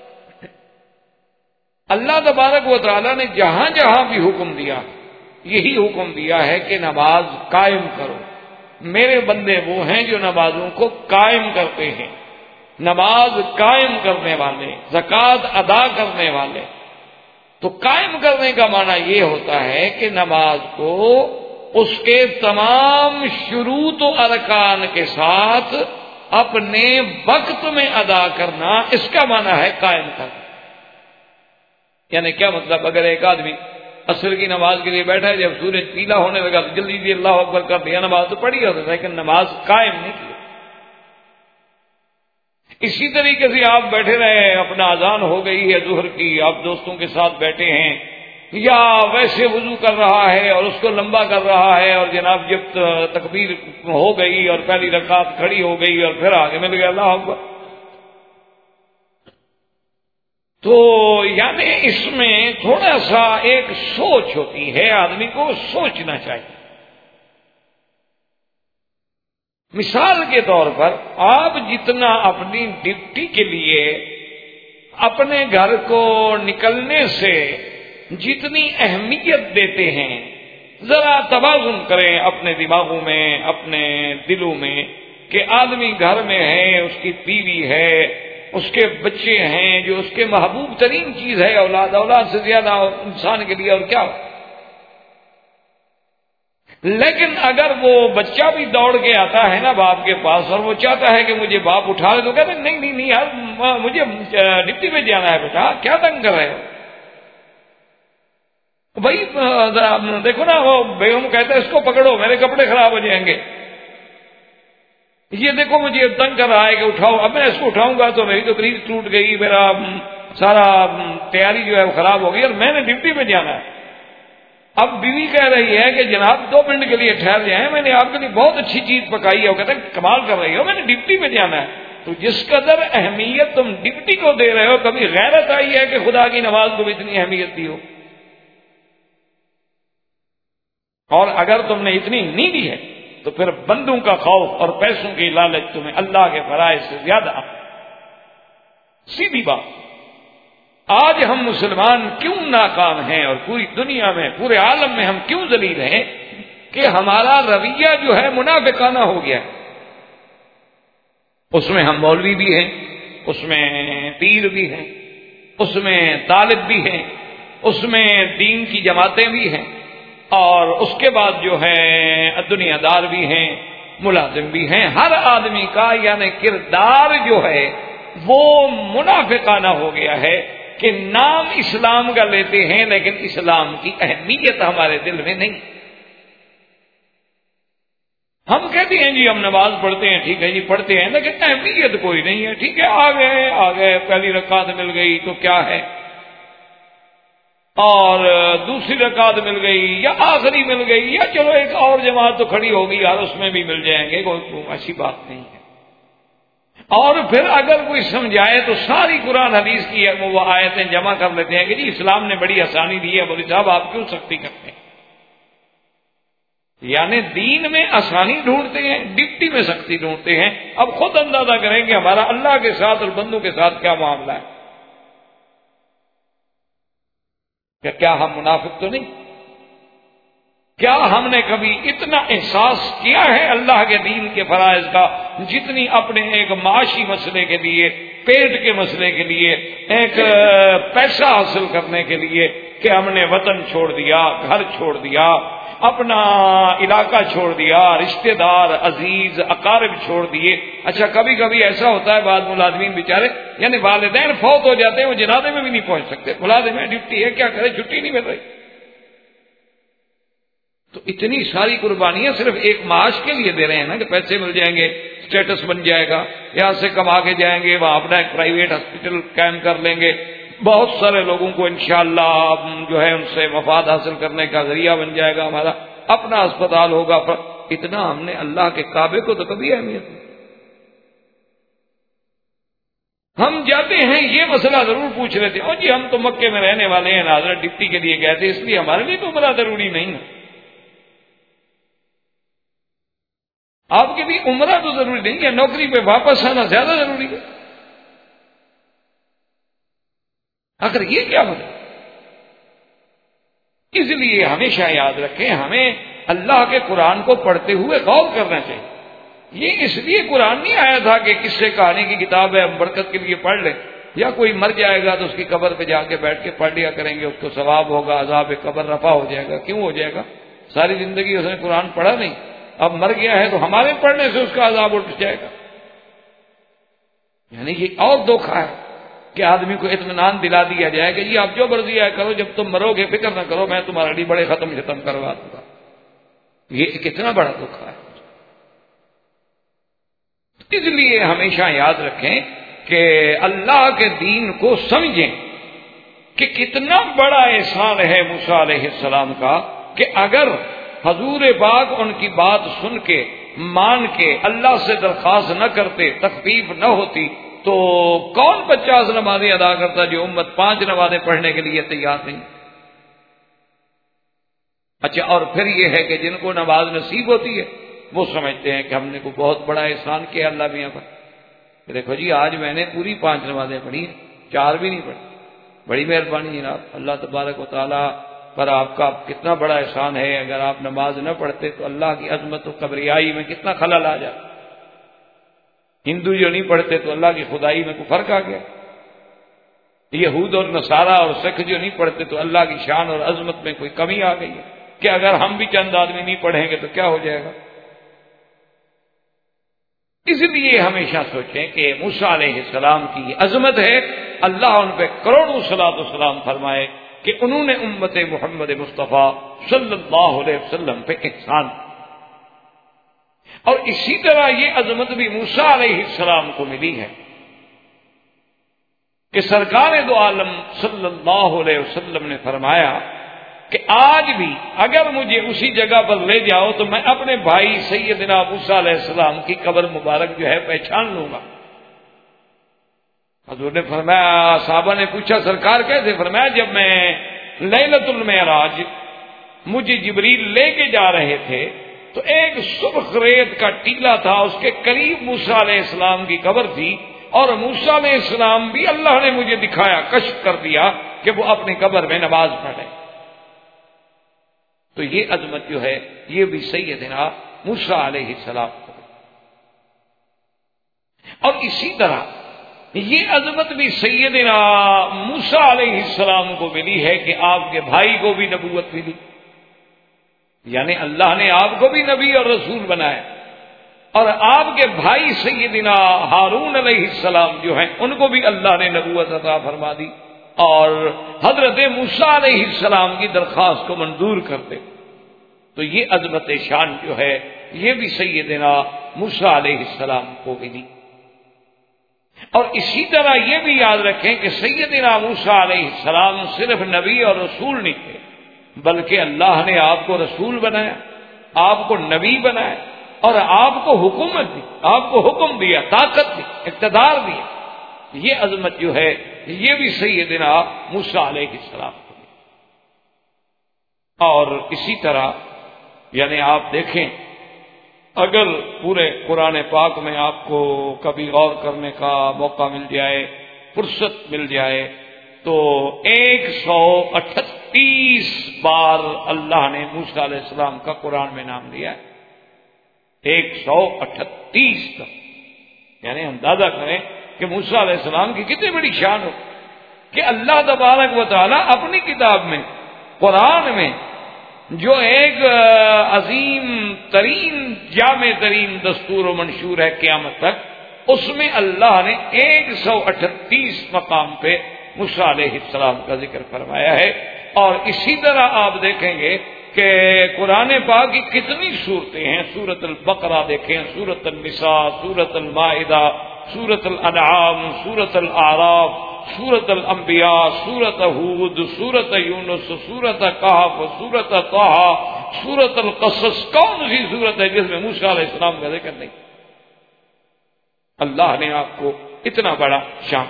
اللہ تبارک و تعالیٰ نے جہاں جہاں بھی حکم دیا، یہی حکم دیا ہے کہ نماز قائم کرو۔ میرے بندے وہ ہیں جو نمازوں کو قائم کرتے ہیں، نماز قائم کرنے والے، زکوٰۃ ادا کرنے والے۔ تو قائم کرنے کا معنی یہ ہوتا ہے کہ نماز کو اس کے تمام شروط و ارکان کے ساتھ اپنے وقت میں ادا کرنا، اس کا معنی ہے قائم کرنا۔ یعنی کیا مطلب؟ اگر ایک آدمی عصر کی نماز کے لیے بیٹھا ہے، جب سورج پیلا ہونے لگا تو جلدی جلدی اللہ اکبر کر دیا، نماز تو پڑھی ہوتا ہے لیکن نماز قائم نہیں کی۔ اسی طریقے سے آپ بیٹھے رہے، اپنا اذان ہو گئی ہے ظہر کی، آپ دوستوں کے ساتھ بیٹھے ہیں، یا ویسے وضو کر رہا ہے اور اس کو لمبا کر رہا ہے، اور جناب جب تکبیر ہو گئی اور پہلی رکعت کھڑی ہو گئی اور پھر آگے مل گیا اللہ اکبر، تو یعنی اس میں تھوڑا سا ایک سوچ ہوتی ہے، آدمی کو سوچنا چاہیے۔ مثال کے طور پر آپ جتنا اپنی ڈیوٹی کے لیے اپنے گھر کو نکلنے سے جتنی اہمیت دیتے ہیں، ذرا توازن کریں اپنے دماغوں میں، اپنے دلوں میں، کہ آدمی گھر میں ہے، اس کی بیوی ہے، اس کے بچے ہیں، جو اس کے محبوب ترین چیز ہے، اولاد، اولاد سے زیادہ انسان کے لیے اور کیا ہو۔ لیکن اگر وہ بچہ بھی دوڑ کے آتا ہے نا باپ کے پاس اور وہ چاہتا ہے کہ مجھے باپ اٹھا لے، تو کہتے ہیں نہیں نہیں نہیں یار، مجھے ڈپٹی پہ جانا ہے بیٹا، کیا تنگ کر رہے ہو بھائی؟ دیکھو نا، وہ بیگم کہتا ہے اس کو پکڑو، میرے کپڑے خراب ہو جائیں گے، یہ دیکھو مجھے تنگ کر رہا ہے کہ اٹھاؤ، اب میں اس کو اٹھاؤں گا تو میری تو قریب ٹوٹ گئی، میرا سارا تیاری جو ہے وہ خراب ہو گئی اور میں نے ڈپٹی پہ جانا ہے۔ اب بیوی کہہ رہی ہے کہ جناب دو منٹ کے لیے ٹھہر جائیں، میں نے آپ کے لیے بہت اچھی چیز پکائی ہے، وہ کہتے ہیں کمال کر رہی ہو، میں نے ڈپٹی پہ جانا ہے۔ تو جس قدر اہمیت تم ڈپٹی کو دے رہے ہو، کبھی غیرت آئی ہے کہ خدا کی نماز کو بھی اتنی اہمیت دی ہو؟ اور اگر تم نے اتنی نہیں دی ہے تو پھر بندوں کا خوف اور پیسوں کی لالچ تمہیں اللہ کے فرائض سے زیادہ۔ سیدھی بات، آج ہم مسلمان کیوں ناکام ہیں اور پوری دنیا میں، پورے عالم میں ہم کیوں ذلیل ہیں؟ کہ ہمارا رویہ جو ہے منافقانہ ہو گیا ہے۔ اس میں ہم مولوی بھی ہیں، اس میں پیر بھی ہیں، اس میں طالب بھی ہیں، اس میں دین کی جماعتیں بھی ہیں، اور اس کے بعد جو ہے دنیا دار بھی ہیں، ملازم بھی ہیں۔ ہر آدمی کا یعنی کردار جو ہے وہ منافقانہ ہو گیا ہے کہ نام اسلام کا لیتے ہیں لیکن اسلام کی اہمیت ہمارے دل میں نہیں۔ ہم کہتے ہیں جی ہم نماز پڑھتے ہیں، ٹھیک ہے جی پڑھتے ہیں، لیکن اہمیت کوئی نہیں ہے۔ ٹھیک ہے آ گئے آ گئے پہلی رکعت مل گئی تو کیا ہے، اور دوسری رکعت مل گئی یا آخری مل گئی، یا چلو ایک اور جماعت تو کھڑی ہوگی یار اس میں بھی مل جائیں گے، کوئی ایسی بات نہیں ہے۔ اور پھر اگر کوئی سمجھائے تو ساری قرآن حدیث کی وہ آیتیں جمع کر لیتے ہیں کہ جی اسلام نے بڑی آسانی دی ہے، بولے صاحب آپ کیوں سختی کرتے ہیں؟ یعنی دین میں آسانی ڈھونڈتے ہیں، ڈپٹی میں سختی ڈھونڈتے ہیں۔ اب خود اندازہ کریں کہ ہمارا اللہ کے ساتھ اور بندوں کے ساتھ کیا معاملہ ہے، کہ کیا ہم منافق تو نہیں؟ کیا ہم نے کبھی اتنا احساس کیا ہے اللہ کے دین کے فرائض کا جتنی اپنے ایک معاشی مسئلے کے لیے، پیٹ کے مسئلے کے لیے، ایک پیسہ حاصل کرنے کے لیے کہ ہم نے وطن چھوڑ دیا، گھر چھوڑ دیا، اپنا علاقہ چھوڑ دیا، رشتہ دار عزیز اقارب چھوڑ دیے؟ اچھا کبھی کبھی ایسا ہوتا ہے بعض ملازمین بیچارے، یعنی والدین فوت ہو جاتے ہیں، وہ جنازے میں بھی نہیں پہنچ سکتے، ملازم ہے، ڈیوٹی ہے، کیا کرے، چھٹی نہیں مل رہی۔ تو اتنی ساری قربانیاں صرف ایک معاش کے لیے دے رہے ہیں نا کہ پیسے مل جائیں گے، اسٹیٹس بن جائے گا، یہاں سے کما کے جائیں گے، وہاں اپنا ایک پرائیویٹ ہاسپٹل قائم کر لیں گے، بہت سارے لوگوں کو انشاءاللہ جو ہے ان سے مفاد حاصل کرنے کا ذریعہ بن جائے گا، ہمارا اپنا اسپتال ہوگا۔ اتنا ہم نے اللہ کے کعبے کو تو کبھی اہمیت نہیں۔ ہم جاتے ہیں یہ مسئلہ ضرور پوچھ رہے تھے، اور جی ہم تو مکے میں رہنے والے ہیں، حضرت ڈپٹی کے لیے گئے تھے، اس لیے ہمارے لیے تو عمرہ ضروری نہیں ہے۔ آپ کے لیے عمرہ تو ضروری نہیں ہے، نوکری پہ واپس آنا زیادہ ضروری ہے۔ اگر یہ کیا مطلب؟ اس لیے ہمیشہ یاد رکھیں، ہمیں اللہ کے قرآن کو پڑھتے ہوئے غور کرنا چاہیے۔ یہ اس لیے قرآن نہیں آیا تھا کہ قصے کہانی کی کتاب ہے، ہم برکت کے لیے پڑھ لیں، یا کوئی مر جائے گا تو اس کی قبر پہ جا کے بیٹھ کے پڑھ لیا کریں گے، اس کو ثواب ہوگا، عذاب قبر رفع ہو جائے گا۔ کیوں ہو جائے گا؟ ساری زندگی اس نے قرآن پڑھا نہیں، اب مر گیا ہے تو ہمارے پڑھنے سے اس کا عذاب اٹھ جائے گا۔ یعنی یہ اور دھوکہ ہے کہ آدمی کو اطمینان دلا دیا جائے کہ جی آپ جو مرضی ہے کرو، جب تم مرو گے فکر نہ کرو، میں تمہارے لیے بڑے ختم ختم کروا دوں گا۔ یہ کتنا بڑا دھوکہ ہے۔ اس لیے ہمیشہ یاد رکھیں کہ اللہ کے دین کو سمجھیں کہ کتنا بڑا احسان ہے موسیٰ علیہ السلام کا کہ اگر حضور پاک ان کی بات سن کے مان کے اللہ سے درخواست نہ کرتے، تخفیف نہ ہوتی، تو کون پچاس نمازیں ادا کرتا جو امت پانچ نمازیں پڑھنے کے لیے تیار نہیں؟ اچھا، اور پھر یہ ہے کہ جن کو نماز نصیب ہوتی ہے وہ سمجھتے ہیں کہ ہم نے کوئی بہت بڑا احسان کیا اللہ میاں پر۔ دیکھو جی آج میں نے پوری پانچ نمازیں پڑھی ہیں، چار بھی نہیں پڑھی، بڑی مہربانی جناب، اللہ تبارک و تعالیٰ پر آپ کا کتنا بڑا احسان ہے۔ اگر آپ نماز نہ پڑھتے تو اللہ کی عظمت و کبریائی میں کتنا خلل آ جائے۔ ہندو جو نہیں پڑھتے تو اللہ کی خدائی میں کوئی فرق آ گیا، یہود اور نصارہ اور سکھ جو نہیں پڑھتے تو اللہ کی شان اور عظمت میں کوئی کمی آ گئی ہے کہ اگر ہم بھی چند آدمی نہیں پڑھیں گے تو کیا ہو جائے گا۔ اس لیے ہمیشہ سوچیں کہ موسیٰ علیہ السلام کی یہ عظمت ہے، اللہ ان پہ کروڑوں صلاۃ و سلام فرمائے کہ انہوں نے امت محمد مصطفیٰ صلی اللہ علیہ وسلم پہ احسان۔ اور اسی طرح یہ عظمت بھی موسیٰ علیہ السلام کو ملی ہے کہ سرکار دو عالم صلی اللہ علیہ وسلم نے فرمایا کہ آج بھی اگر مجھے اسی جگہ پر لے جاؤ تو میں اپنے بھائی سیدنا موسیٰ علیہ السلام کی قبر مبارک جو ہے پہچان لوں گا۔ حضور نے فرمایا، صحابہ نے پوچھا سرکار کیسے؟ فرمایا جب میں لیلۃ المعراج مجھے جبریل لے کے جا رہے تھے تو ایک سرخ ریت کا ٹیلا تھا، اس کے قریب موسیٰ علیہ السلام کی قبر تھی، اور موسیٰ علیہ السلام بھی اللہ نے مجھے دکھایا، کشف کر دیا کہ وہ اپنی قبر میں نماز پڑھے۔ تو یہ عظمت جو ہے یہ بھی سیدنا موسیٰ علیہ السلام کو، اور اسی طرح یہ عظمت بھی سیدنا موسیٰ علیہ السلام کو ملی ہے کہ آپ کے بھائی کو بھی نبوت ملی، یعنی اللہ نے آپ کو بھی نبی اور رسول بنایا، اور آپ کے بھائی سیدنا ہارون علیہ السلام جو ہیں ان کو بھی اللہ نے نبوت عطا فرما دی، اور حضرت موسیٰ علیہ السلام کی درخواست کو منظور کرتے۔ تو یہ عظمت شان جو ہے یہ بھی سیدنا موسیٰ علیہ السلام کو ملی۔ اور اسی طرح یہ بھی یاد رکھیں کہ سیدنا موسیٰ علیہ السلام صرف نبی اور رسول نہیں تھے، بلکہ اللہ نے آپ کو رسول بنایا، آپ کو نبی بنایا، اور آپ کو حکومت دی، آپ کو حکم دیا، طاقت دی، اقتدار دیا۔ یہ عظمت جو ہے یہ بھی سیدنا موسیٰ علیہ السلام کو دی۔ اور اسی طرح یعنی آپ دیکھیں، اگر پورے قرآن پاک میں آپ کو کبھی غور کرنے کا موقع مل جائے، فرصت مل جائے، تو ایک سو اٹھتیس بار اللہ نے موسیٰ علیہ السلام کا قرآن میں نام لیا ہے، ایک سو اٹھتیس کا، یعنی اندازہ کریں کہ موسیٰ علیہ السلام کی کتنی بڑی شان ہو کہ اللہ تبارک و تعالیٰ اپنی کتاب میں قرآن میں جو ایک عظیم ترین جامع ترین دستور و منشور ہے قیامت تک، اس میں اللہ نے ایک سو اٹھتیس مقام پہ موسیٰ علیہ السلام کا ذکر فرمایا ہے۔ اور اسی طرح آپ دیکھیں گے کہ قرآن پاک کی کتنی صورتیں ہیں، سورۃ البقرہ دیکھیں، سورۃ النساء، سورۃ المائدہ، سورۃ الانعام، سورۃ الاعراف، سورۃ الانبیاء، سورۃ ہود، سورۃ یونس، سورۃ کہف، سورۃ طہ، سورۃ القصص، کون سی سورت ہے جس میں موسیٰ علیہ السلام کا ذکر نہیں؟ اللہ نے آپ کو اتنا بڑا شان۔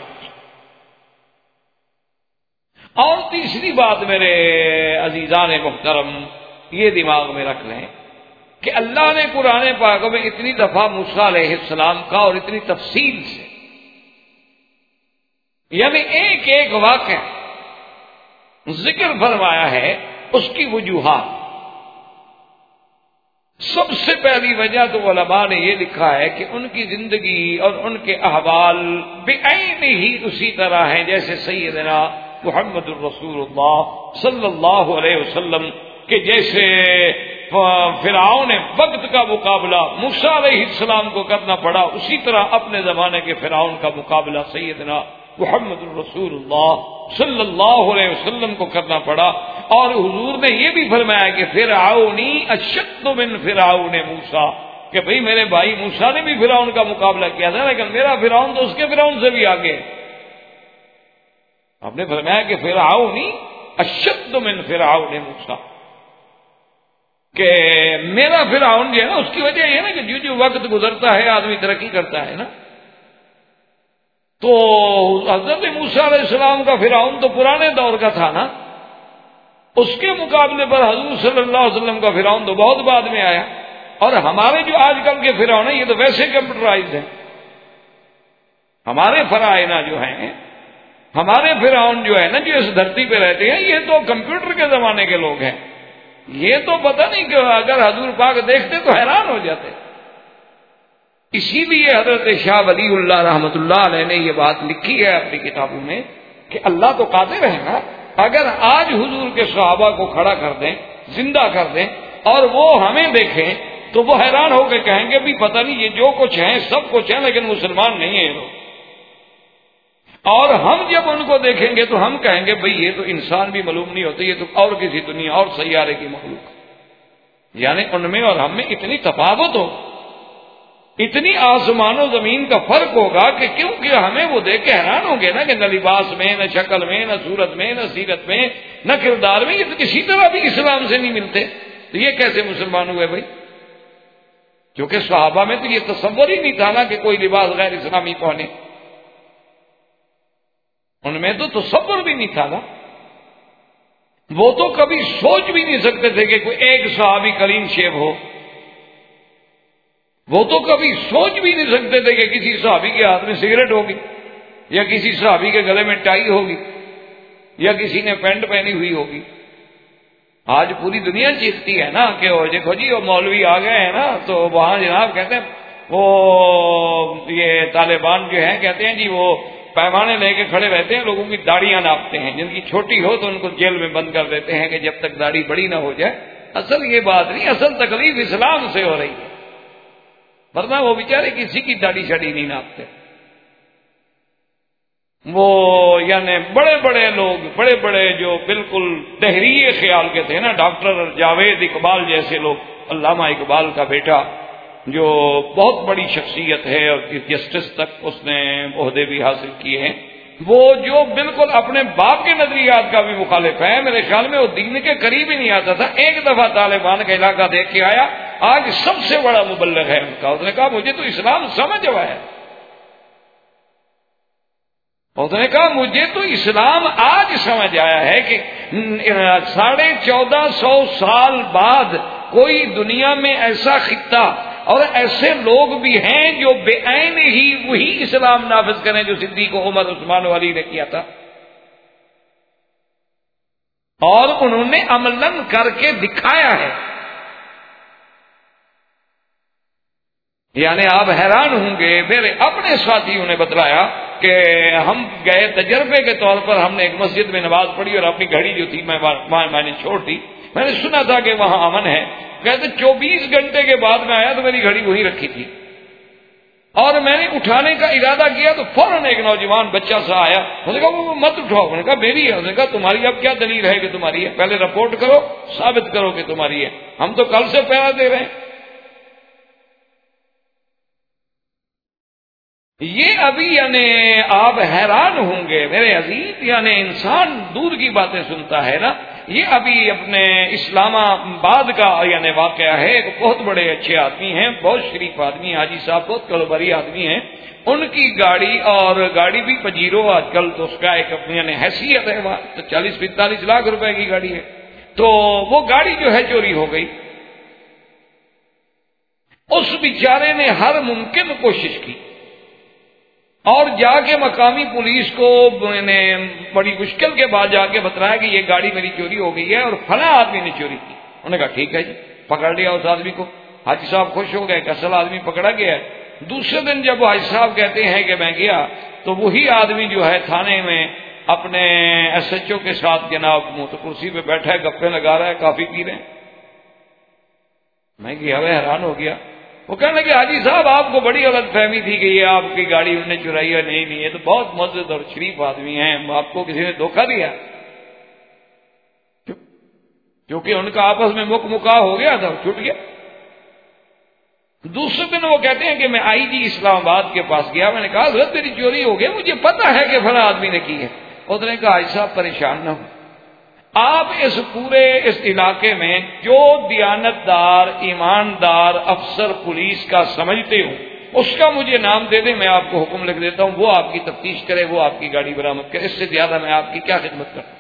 اور تیسری بات میرے عزیزان محترم یہ دماغ میں رکھ لیں کہ اللہ نے قرآن پاک میں اتنی دفعہ موسیٰ علیہ السلام کا اور اتنی تفصیل سے، یعنی ایک ایک واقعہ ذکر فرمایا ہے، اس کی وجوہات۔ سب سے پہلی وجہ تو علماء نے یہ لکھا ہے کہ ان کی زندگی اور ان کے احوال بعین ہی اسی طرح ہیں جیسے سیدنا محمد الرسول اللہ صلی اللہ علیہ وسلم کہ جیسے فرعون وقت کا مقابلہ موسیٰ علیہ السلام کو کرنا پڑا، اسی طرح اپنے زمانے کے فرعون کا مقابلہ سیدنا محمد الرسول اللہ صلی اللہ علیہ وسلم کو کرنا پڑا۔ اور حضور نے یہ بھی فرمایا کہ فرعونی اشد من فرعون موسیٰ، کہ بھئی میرے بھائی موسیٰ نے بھی فرعون کا مقابلہ کیا تھا، لیکن میرا فرعون تو اس کے فرعون سے بھی آگے۔ آپ نے فرمایا کہ فرعونی اشد من فرعون موسیٰ، کہ میرا فرعون جو ہے نا، اس کی وجہ یہ ہے نا کہ جو جو وقت گزرتا ہے آدمی ترقی کرتا ہے نا، تو حضرت موسیٰ علیہ السلام کا فرعون تو پرانے دور کا تھا نا، اس کے مقابلے پر حضور صلی اللہ علیہ وسلم کا فرعون تو بہت بعد میں آیا۔ اور ہمارے جو آج کل کے فرعون ہیں یہ تو ویسے کمپیوٹرائزڈ ہیں، ہمارے فرعونہ جو ہیں، ہمارے فرعون جو ہے نا جو اس دھرتی پہ رہتے ہیں، یہ تو کمپیوٹر کے زمانے کے لوگ ہیں۔ یہ تو پتہ نہیں کہ اگر حضور پاک دیکھتے تو حیران ہو جاتے۔ اسی لیے حضرت شاہ ولی اللہ رحمۃ اللہ علیہ نے یہ بات لکھی ہے اپنی کتابوں میں کہ اللہ تو قادر ہے نا، اگر آج حضور کے صحابہ کو کھڑا کر دیں، زندہ کر دیں، اور وہ ہمیں دیکھیں تو وہ حیران ہو کے کہیں گے بھی پتہ نہیں یہ جو کچھ ہیں سب کچھ ہیں لیکن مسلمان نہیں ہیں لوگ۔ اور ہم جب ان کو دیکھیں گے تو ہم کہیں گے بھئی یہ تو انسان بھی معلوم نہیں ہوتے، یہ تو اور کسی دنیا اور سیارے کی مخلوق۔ یعنی ان میں اور ہم میں اتنی تفاوت ہو، اتنی آسمان و زمین کا فرق ہوگا کہ کیونکہ ہمیں وہ دیکھ کے حیران ہوں گے نا کہ نہ لباس میں، نہ شکل میں، نہ صورت میں، نہ سیرت میں، نہ کردار میں، یہ تو کسی طرح بھی اسلام سے نہیں ملتے، تو یہ کیسے مسلمان ہوئے بھائی؟ کیونکہ صحابہ میں تو یہ تصور ہی نہیں تھا نا کہ کوئی لباس غیر اسلامی پہنے، ان میں تو تصور بھی نہیں تھا نا، وہ تو کبھی سوچ بھی نہیں سکتے تھے کہ کوئی ایک صحابی کلین شیو ہو، وہ تو کبھی سوچ بھی نہیں سکتے تھے کہ کسی صحابی کے ہاتھ میں سگریٹ ہوگی، یا کسی صحابی کے گلے میں ٹائی ہوگی، یا کسی نے پینٹ پہنی ہوئی ہوگی۔ آج پوری دنیا چیختی ہے نا کہ وہ دیکھو جی وہ مولوی آ گئے ہیں نا، تو وہاں جناب کہتے ہیں وہ یہ طالبان جو ہیں کہتے ہیں جی وہ پیمانے لے کے کھڑے رہتے ہیں، لوگوں کی داڑیاں ناپتے ہیں، جن کی چھوٹی ہو تو ان کو جیل میں بند کر دیتے ہیں کہ جب تک داڑھی بڑی نہ ہو جائے۔ اصل یہ بات نہیں، اصل تکلیف اسلام سے ہو رہی ہے، ورنہ وہ بیچارے کسی کی داڑھی شڑی نہیں ناپتے۔ وہ یعنی بڑے بڑے لوگ، بڑے بڑے جو بالکل دہریے خیال کے تھے نا، ڈاکٹر جاوید اقبال جیسے لوگ، علامہ اقبال کا بیٹا جو بہت بڑی شخصیت ہے اور جسٹس تک اس نے عہدے بھی حاصل کیے ہیں، وہ جو بالکل اپنے باپ کے نظریات کا بھی مخالف ہے، میرے خیال میں وہ دین کے قریب ہی نہیں آتا تھا۔ ایک دفعہ طالبان کا علاقہ دیکھ کے آیا، آج سب سے بڑا مبلغ ہے ان کا، اس نے کہا مجھے تو اسلام سمجھ آیا ہے، اس نے کہا مجھے تو اسلام آج سمجھ آیا ہے کہ ساڑھے چودہ سو سال بعد کوئی دنیا میں ایسا خطہ اور ایسے لوگ بھی ہیں جو بے عین ہی وہی اسلام نافذ کریں جو صدیق و عمر عثمان و علی نے کیا تھا۔ اور انہوں نے عملاً کر کے دکھایا ہے. یعنی آپ حیران ہوں گے، میرے اپنے ساتھیوں نے بتلایا کہ ہم گئے تجربے کے طور پر، ہم نے ایک مسجد میں نماز پڑھی اور اپنی گھڑی جو تھی میں میں نے چھوڑ دی. میں نے سنا تھا کہ وہاں امن ہے. کہتے چوبیس گھنٹے کے بعد میں آیا تو میری گھڑی وہیں رکھی تھی، اور میں نے اٹھانے کا ارادہ کیا تو فوراً ایک نوجوان بچہ سا آیا. اس نے کہا وہ مت اٹھاؤ. میں نے کہا میری ہے. اس نے کہا تمہاری اب کیا دلیل ہے کہ تمہاری ہے؟ پہلے رپورٹ کرو، ثابت کرو کہ تمہاری ہے. ہم تو کل سے پہرا دے رہے ہیں. یہ ابھی یعنی آپ حیران ہوں گے میرے عزیز، یعنی انسان دور کی باتیں سنتا ہے نا. یہ ابھی اپنے اسلام آباد کا یعنی واقعہ ہے. ایک بہت بڑے اچھے آدمی ہیں، بہت شریف آدمی ہیں، حاجی صاحب بہت کاروباری آدمی ہیں. ان کی گاڑی، اور گاڑی بھی پجیرو آج کل تو اس کا ایک یعنی حیثیت ہے، وہاں تو چالیس پینتالیس لاکھ روپے کی گاڑی ہے. تو وہ گاڑی جو ہے چوری ہو گئی. اس بیچارے نے ہر ممکن کوشش کی اور جا کے مقامی پولیس کو نے بڑی مشکل کے بعد جا کے بتلایا کہ یہ گاڑی میری چوری ہو گئی ہے اور فلاں آدمی نے چوری کی. انہوں نے کہا ٹھیک ہے جی، پکڑ لیا اس آدمی کو. حاجی صاحب خوش ہو گئے کہ اصل آدمی پکڑا گیا ہے. دوسرے دن جب وہ حاجی صاحب کہتے ہیں کہ میں گیا تو وہی آدمی جو ہے تھانے میں اپنے ایس ایچ او کے ساتھ جناب تو کرسی پہ بیٹھا ہے، گپے لگا رہا ہے، کافی پی رہے ہیں. میں گیا ہوئے حیران ہو گیا. وہ کہنے لگے حاجی صاحب آپ کو بڑی غلط فہمی تھی کہ یہ آپ کی گاڑی انہوں نے چرائی ہے. نہیں نہیں، یہ تو بہت معزز اور شریف آدمی ہیں، آپ کو کسی نے دھوکہ دیا. کیونکہ ان کا آپس میں مک مکا ہو گیا تھا، چھوٹ گیا. دوسرے دن وہ کہتے ہیں کہ میں آئی جی اسلام آباد کے پاس گیا. میں نے کہا حضرت تیری چوری ہو گئی، مجھے پتا ہے کہ فلاں آدمی نے کی ہے. اس نے کہا حاجی صاحب پریشان نہ ہو، آپ اس پورے اس علاقے میں جو دیانتدار ایماندار افسر پولیس کا سمجھتے ہوں اس کا مجھے نام دے دیں، میں آپ کو حکم لکھ دیتا ہوں، وہ آپ کی تفتیش کرے، وہ آپ کی گاڑی برآمد کرے. اس سے زیادہ میں آپ کی کیا خدمت کروں.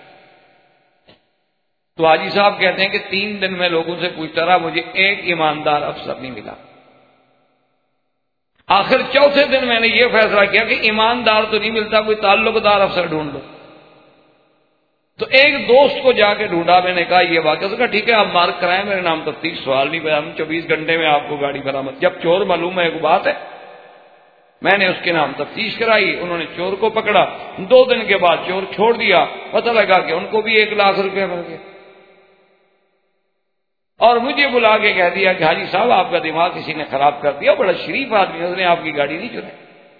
تو حاجی صاحب کہتے ہیں کہ تین دن میں لوگوں سے پوچھتا رہا، مجھے ایک ایماندار افسر نہیں ملا. آخر چوتھے دن میں نے یہ فیصلہ کیا کہ ایماندار تو نہیں ملتا، کوئی تعلق دار افسر ڈھونڈ لو. تو ایک دوست کو جا کے ڈھونڈا. میں نے کہا یہ واقعہ. اس کا ٹھیک ہے آپ مارک کرائیں، میرے نام تفتیش، سوال نہیں پہ ہم چوبیس گھنٹے میں آپ کو گاڑی برآمد. جب چور معلوم ہے ایک بات ہے. میں نے اس کے نام تفتیش کرائی، انہوں نے چور کو پکڑا. دو دن کے بعد چور چھوڑ دیا. پتہ لگا کہ ان کو بھی ایک لاکھ روپے مل گئے. اور مجھے بلا کے کہہ دیا کہ حاجی صاحب آپ کا دماغ کسی نے خراب کر دیا، بڑا شریف آدمی ہے، اس نے آپ کی گاڑی نہیں چرائی.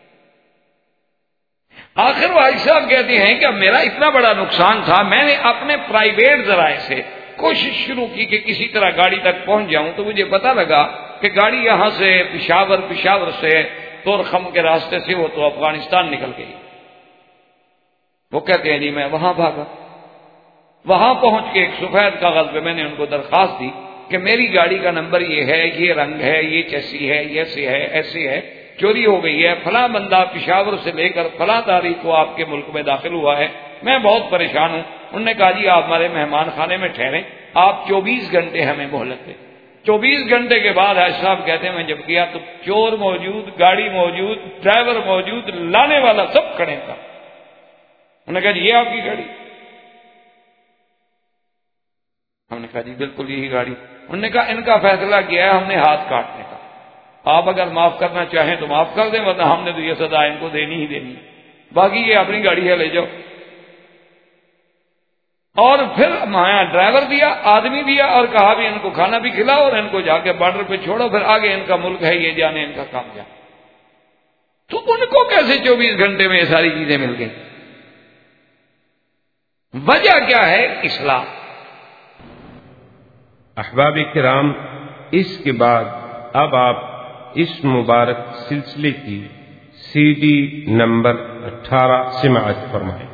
آخر وہ حاجی صاحب کہتے ہیں کہ اب میرا اتنا بڑا نقصان تھا، میں نے اپنے پرائیویٹ ذرائع سے کوشش شروع کی کہ کسی طرح گاڑی تک پہنچ جاؤں. تو مجھے پتا لگا کہ گاڑی یہاں سے پشاور پشاور سے تورخم کے راستے سے وہ تو افغانستان نکل گئی. وہ کہتے ہیں جی میں وہاں بھاگا. وہاں پہنچ کے ایک سفید کاغذ پہ میں نے ان کو درخواست دی کہ میری گاڑی کا نمبر یہ ہے، یہ رنگ ہے، یہ چیسی ہے، یہ ایسے ہے ایسے ہے، چوری ہو گئی ہے، فلاں بندہ پشاور سے لے کر فلاں تاریخ کو آپ کے ملک میں داخل ہوا ہے، میں بہت پریشان ہوں. انہوں نے کہا جی آپ ہمارے مہمان خانے میں ٹھہریں، آپ چوبیس گھنٹے ہمیں مہلت دیں. چوبیس گھنٹے کے بعد حاج صاحب کہتے ہیں میں جب گیا تو چور موجود، گاڑی موجود، ڈرائیور موجود، لانے والا سب کھڑے تھا. انہوں نے کہا جی یہ آپ کی گاڑی؟ ہم نے کہا جی بالکل یہی گاڑی. انہوں نے کہا ان کا فیصلہ کیا ہے ہم نے ہاتھ کاٹنے کا، آپ اگر معاف کرنا چاہیں تو معاف کر دیں، ورنہ ہم نے تو یہ سزا ان کو دینی ہی دینی، باقی یہ اپنی گاڑی ہے لے جاؤ. اور پھر مایا ڈرائیور دیا، آدمی دیا، اور کہا بھی ان کو کھانا بھی کھلاؤ اور ان کو جا کے بارڈر پہ چھوڑو، پھر آگے ان کا ملک ہے، یہ جانے ان کا کام جانے. تو ان کو کیسے چوبیس گھنٹے میں یہ ساری چیزیں مل گئی؟ وجہ کیا ہے؟ اصلاح. احباب کرام، اس کے بعد اب آپ اس مبارک سلسلے کی سی ڈی نمبر اٹھارہ سماعت فرمائیں.